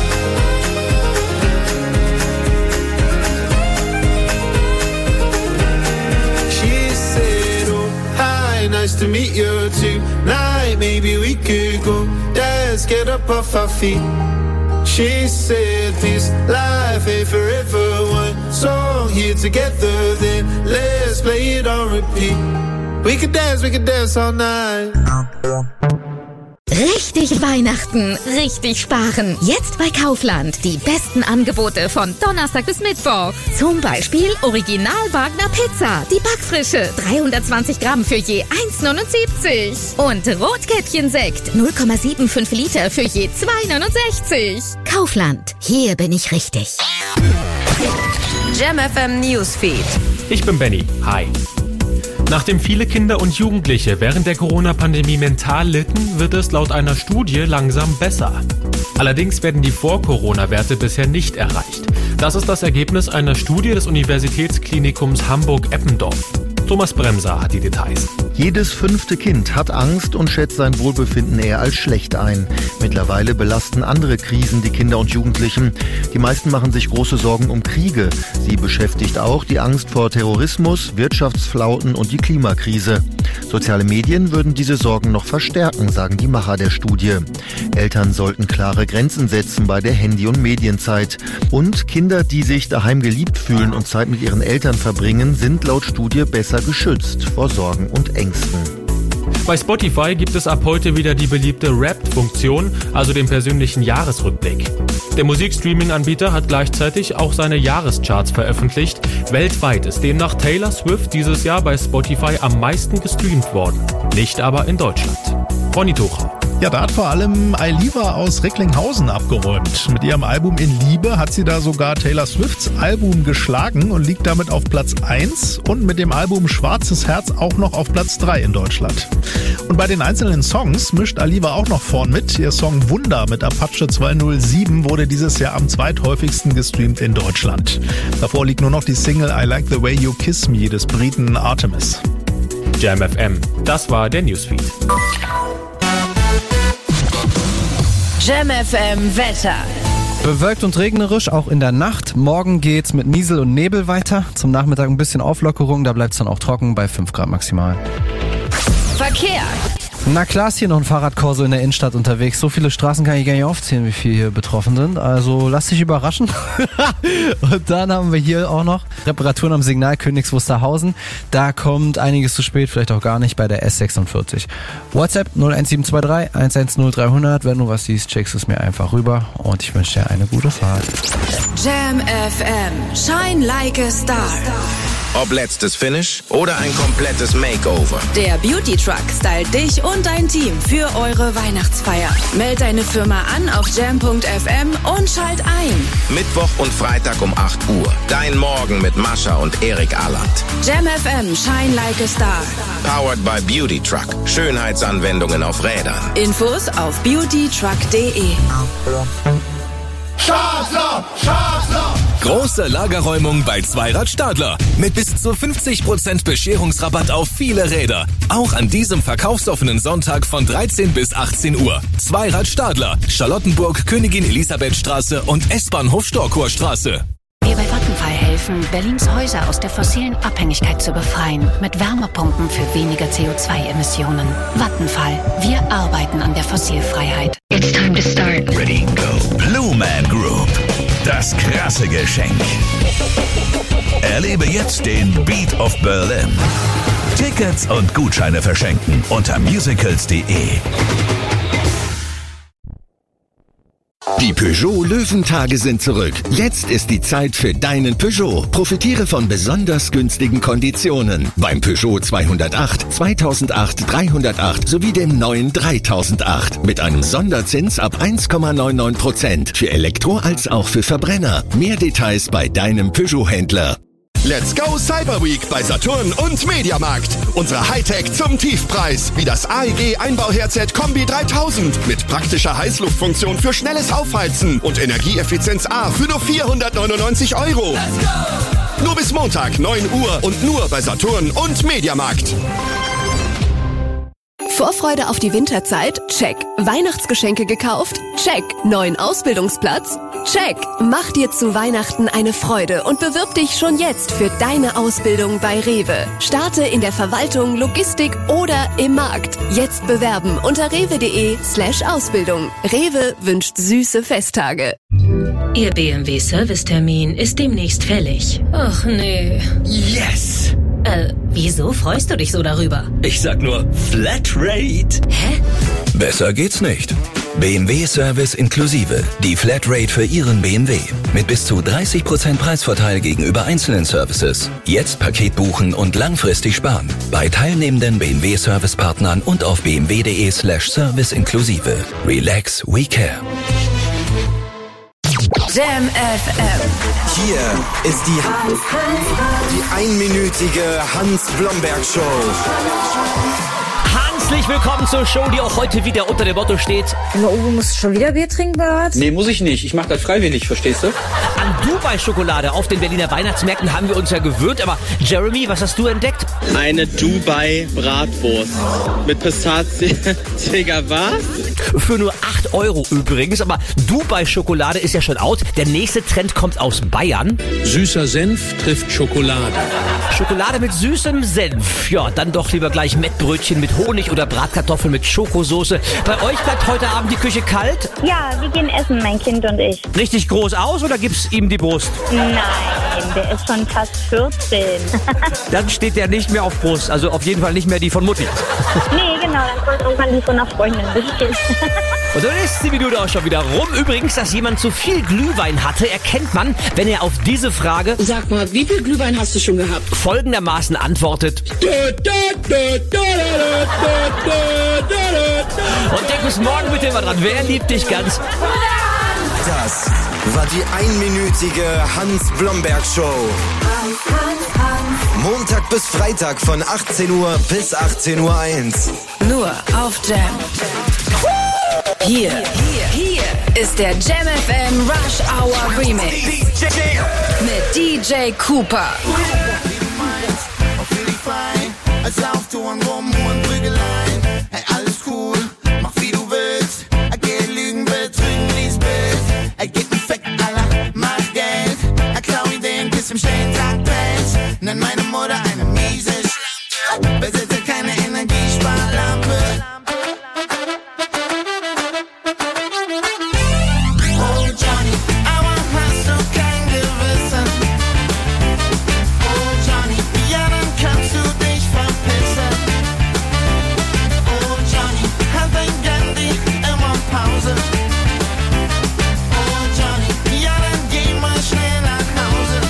Nice to meet you tonight. Maybe we could go dance, get up off our feet. She said this life ain't forever. One song here together, then let's play it on repeat. We could dance all night. Richtig Weihnachten, richtig sparen. Jetzt bei Kaufland. Die besten Angebote von Donnerstag bis Mittwoch. Zum Beispiel Original Wagner Pizza. Die Backfrische. 320 Gramm für je 1,79. Und Rotkäppchensekt. 0,75 Liter für je 2,69. Kaufland. Hier bin ich richtig. Jam FM Newsfeed. Ich bin Benny. Hi. Nachdem viele Kinder und Jugendliche während der Corona-Pandemie mental litten, wird es laut einer Studie langsam besser. Allerdings werden die Vor-Corona-Werte bisher nicht erreicht. Das ist das Ergebnis einer Studie des Universitätsklinikums Hamburg-Eppendorf. Thomas Bremser hat die Details. Jedes 5. Kind hat Angst und schätzt sein Wohlbefinden eher als schlecht ein. Mittlerweile belasten andere Krisen die Kinder und Jugendlichen. Die meisten machen sich große Sorgen um Kriege. Sie beschäftigt auch die Angst vor Terrorismus, Wirtschaftsflauten und die Klimakrise. Soziale Medien würden diese Sorgen noch verstärken, sagen die Macher der Studie. Eltern sollten klare Grenzen setzen bei der Handy- und Medienzeit. Und Kinder, die sich daheim geliebt fühlen und Zeit mit ihren Eltern verbringen, sind laut Studie besser geschützt vor Sorgen und Ängsten. Bei Spotify gibt es ab heute wieder die beliebte Wrapped-Funktion, also den persönlichen Jahresrückblick. Der Musikstreaming-Anbieter hat gleichzeitig auch seine Jahrescharts veröffentlicht. Weltweit ist demnach Taylor Swift dieses Jahr bei Spotify am meisten gestreamt worden. Nicht aber in Deutschland. Ronny Tucher. Ja, da hat vor allem Ailiva aus Recklinghausen abgeräumt. Mit ihrem Album In Liebe hat sie da sogar Taylor Swifts Album geschlagen und liegt damit auf Platz 1 und mit dem Album Schwarzes Herz auch noch auf Platz 3 in Deutschland. Und bei den einzelnen Songs mischt Ailiva auch noch vorn mit. Ihr Song Wunder mit Apache 207 wurde dieses Jahr am zweithäufigsten gestreamt in Deutschland. Davor liegt nur noch die Single I Like the Way You Kiss Me des Briten Artemis. Jam FM, das war der Newsfeed. Jam FM Wetter. Bewölkt und regnerisch, auch in der Nacht. Morgen geht's mit Niesel und Nebel weiter. Zum Nachmittag ein bisschen Auflockerung, da bleibt's dann auch trocken bei 5 Grad maximal. Verkehr. Na klar ist hier noch ein Fahrradkorso in der Innenstadt unterwegs. So viele Straßen kann ich gar nicht aufzählen, wie viele hier betroffen sind. Also lass dich überraschen. Und dann haben wir hier auch noch Reparaturen am Signal Königs Wusterhausen. Da kommt einiges zu spät, vielleicht auch gar nicht, bei der S46. WhatsApp 01723 110 300. Wenn du was siehst, checkst es mir einfach rüber. Und ich wünsche dir eine gute Fahrt. Jam FM. Shine like a star. Ob letztes Finish oder ein komplettes Makeover. Der Beauty Truck stylt dich und dein Team für eure Weihnachtsfeier. Meld deine Firma an auf jam.fm und schalt ein. Mittwoch und Freitag um 8 Uhr. Dein Morgen mit Mascha und Erik Alland. Jam FM, shine like a star. Powered by Beauty Truck. Schönheitsanwendungen auf Rädern. Infos auf beautytruck.de. Stadler! Stadler! Große Lagerräumung bei Zweirad Stadler. Mit bis zu 50% Bescherungsrabatt auf viele Räder. Auch an diesem verkaufsoffenen Sonntag von 13 bis 18 Uhr. Zweirad Stadler, Charlottenburg, Königin Elisabethstraße und S-Bahnhof Storkowerstraße. Wir bei Vattenfall helfen, Berlins Häuser aus der fossilen Abhängigkeit zu befreien. Mit Wärmepumpen für weniger CO2-Emissionen. Vattenfall. Wir arbeiten an der Fossilfreiheit. It's time to start. Ready, go. Blue Man Group. Das krasse Geschenk. Erlebe jetzt den Beat of Berlin. Tickets und Gutscheine verschenken unter musicals.de. Die Peugeot Löwentage sind zurück. Jetzt ist die Zeit für deinen Peugeot. Profitiere von besonders günstigen Konditionen. Beim Peugeot 208, 2008, 308 sowie dem neuen 3008. Mit einem Sonderzins ab 1,99% für Elektro- als auch für Verbrenner. Mehr Details bei deinem Peugeot-Händler. Let's go Cyber Week bei Saturn und Mediamarkt. Unsere Hightech zum Tiefpreis, wie das AEG Einbauherdset Kombi 3000 mit praktischer Heißluftfunktion für schnelles Aufheizen und Energieeffizienz A für nur 499 €. Nur bis Montag 9 Uhr und nur bei Saturn und Mediamarkt. Vorfreude auf die Winterzeit? Check. Weihnachtsgeschenke gekauft? Check. Neuen Ausbildungsplatz? Check. Mach dir zu Weihnachten eine Freude und bewirb dich schon jetzt für deine Ausbildung bei Rewe. Starte in der Verwaltung, Logistik oder im Markt. Jetzt bewerben unter rewe.de/Ausbildung. Rewe wünscht süße Festtage. Ihr BMW-Servicetermin ist demnächst fällig. Ach nee. Yes! Wieso freust du dich so darüber? Ich sag nur Flatrate. Hä? Besser geht's nicht. BMW Service inklusive. Die Flatrate für Ihren BMW. Mit bis zu 30% Preisvorteil gegenüber einzelnen Services. Jetzt Paket buchen und langfristig sparen. Bei teilnehmenden BMW Servicepartnern und auf bmw.de/service inklusive. Relax, we care. Jam FM. Hier ist die einminütige Hans-Blomberg-Show. Herzlich willkommen zur Show, die auch heute wieder unter dem Motto steht. Aber Uwe, musst du schon wieder Bier trinken, Bart? Nee, muss ich nicht. Ich mache das freiwillig, verstehst du? An Dubai-Schokolade auf den Berliner Weihnachtsmärkten haben wir uns ja gewöhnt. Aber Jeremy, was hast du entdeckt? Eine Dubai-Bratwurst. Mit Pistaziger was? Für nur 8 Euro übrigens. Aber Dubai-Schokolade ist ja schon out. Der nächste Trend kommt aus Bayern. Süßer Senf trifft Schokolade. Schokolade mit süßem Senf. Ja, dann doch lieber gleich Mettbrötchen mit Honig oder Bratkartoffeln mit Schokosoße. Bei euch bleibt heute Abend die Küche kalt? Ja, wir gehen essen, mein Kind und ich. Richtig groß aus oder gibt's ihm die Brust? Nein, der ist schon fast 14. Dann steht der nicht mehr auf Brust, also auf jeden Fall nicht mehr die von Mutti. Nee, genau, dann kommt irgendwann die von einer Freundin. Und dann ist die Minute auch schon wieder rum. Übrigens, dass jemand zu viel Glühwein hatte, erkennt man, wenn er auf diese Frage... Sag mal, wie viel Glühwein hast du schon gehabt? ...folgendermaßen antwortet... Und denk bis morgen bitte mal dran, wer liebt dich ganz? Das war die einminütige Hans-Blomberg-Show. Montag bis Freitag von 18 Uhr bis 18.01 Uhr. Nur auf Jam. Hier ist der Jam FM Rush Hour Remix mit DJ Cooper. Es lauft und rum und Prügeleien. Hey, alles cool, mach wie du willst. Geh lügen, betrügen, lies Bild. Gib ein Fick, Allah, mach Geld. Klau Ideen, bis zum schönen Tag Pelz. Nenn meine Mutter eine miese Schlampe. Besitze keine Energiesparlampe. Oh Johnny, aber hast du kein Gewissen? Oh Johnny, ja dann kannst du dich verpissen. Oh Johnny, hat dein Gandhi immer Pause. Oh Johnny, ja dann geh mal schnell nach Hause.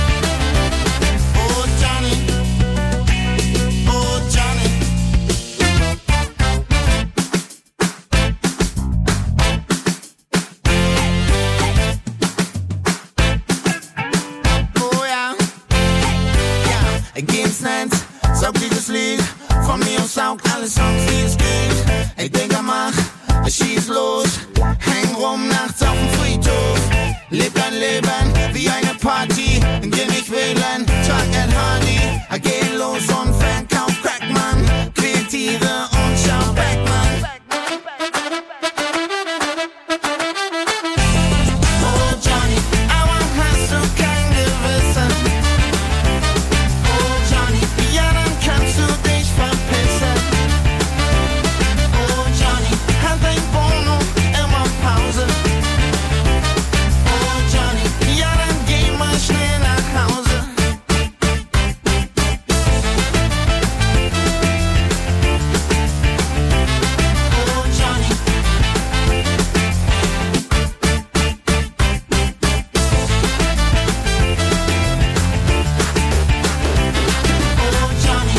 Oh Johnny, oh Johnny. Oh ja, ja, geh ins Netz, saug dieses Lied. Von mir aus saug alle Songs, die es gibt. Ey Digga, mach, schieß los. Häng rum nachts auf dem Friedhof. Leb dein Leben wie eine Party. Geh nicht wählen, trag Ed Hardy. Geh los und verkauf Crackmann. Quäl Tiere und schau Backman. Oh Johnny, aber hast du kein Gewissen? Oh Johnny, ja dann kannst du dich verpissen. Oh Johnny, hat dein Bono immer Pause. Oh Johnny, ja dann geh mal schnell nach Hause. Oh Johnny. Oh Johnny.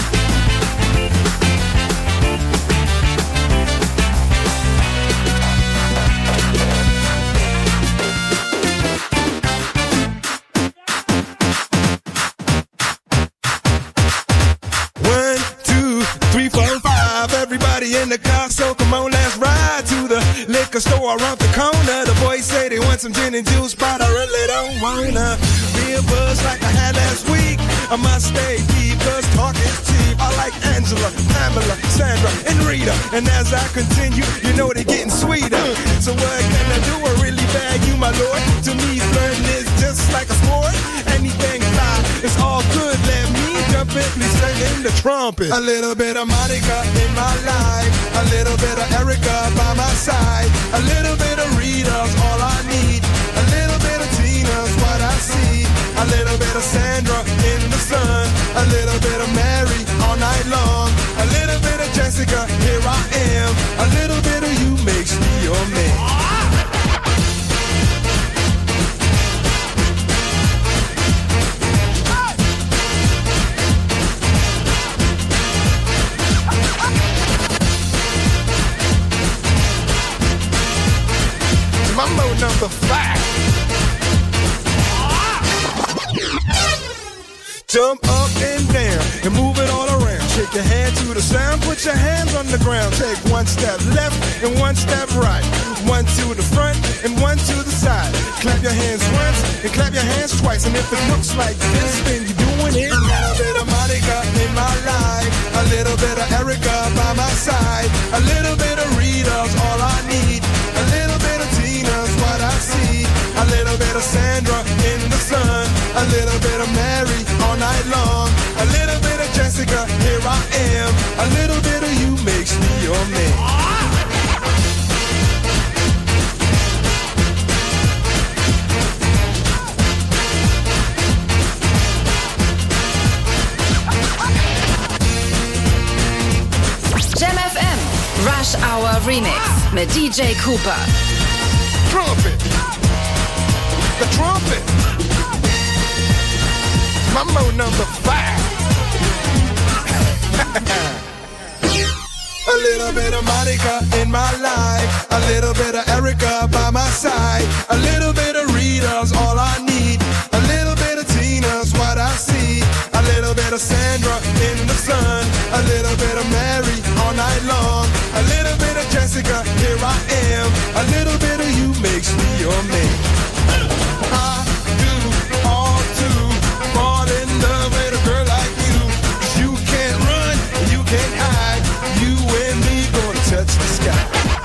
One, two, three, four, five. Everybody in the car, so come on, let's ride to the liquor store around the corner. The boys say they want some gin and juice, but I really don't wanna be a buzz like I had last week. I must stay deep, cause talk is cheap. I like Angela, Pamela, Sandra, and Rita. And as I continue, you know they're getting sweeter. So what can I do? I really bag you, my lord. To me, flirting is just like a sport. Anything fly, it's all good. Let me jump in, please sing in the trumpet. A little bit of Monica in my life. A little bit of Erica by my side. A little bit of Rita's all I need. A little bit of Tina's what I see. A little bit of Sandra in the sun. A little bit of Mambo number 5. Jump up and down and move it all around. Shake your hand to the sound, put your hands on the ground. Take one step left and one step right. One to the front and one to the side. Clap your hands once and clap your hands twice. And if it looks like this, then you're doing it. A little bit of Monica in my life. A little bit of Erica by my side. A little bit of Rita's all I need. A little bit of Tina's what I see. A little bit of Sandra in the sun. A little bit of Mary all night long. A little bit of Jessica, here I am. A little bit of you makes me your man. Jam FM Rush Hour Remix mit DJ Cooper. Trumpet. The trumpet. Mambo number 5. A little bit of Monica in my life. A little bit of Erica by my side. A little bit of Rita's all I need. A little bit of Tina's what I see. A little bit of Sandra in the sun. A little bit of Mary all night long. A little bit of Jessica, here I am. A little bit of you makes me your man. I do all to fall in love with a girl like you. 'Cause you can't run, you can't hide. You and me gonna touch the sky.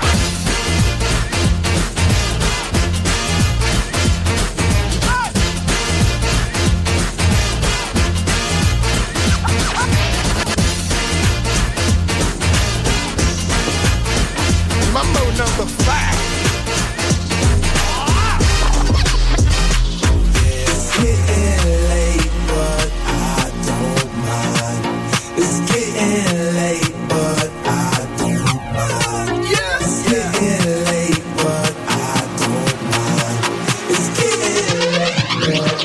Mambo number 5. It's getting late, but I don't mind. It's getting late, but I don't mind. Yes. It's getting late, but I don't mind. It's getting late,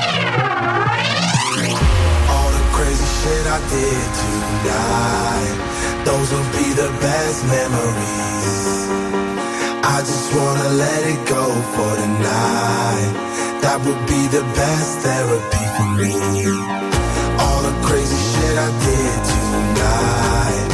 but all the crazy shit I did tonight, those will be the best memories. I just wanna let it go for the night. That would be the best therapy for me. All the crazy shit I did tonight,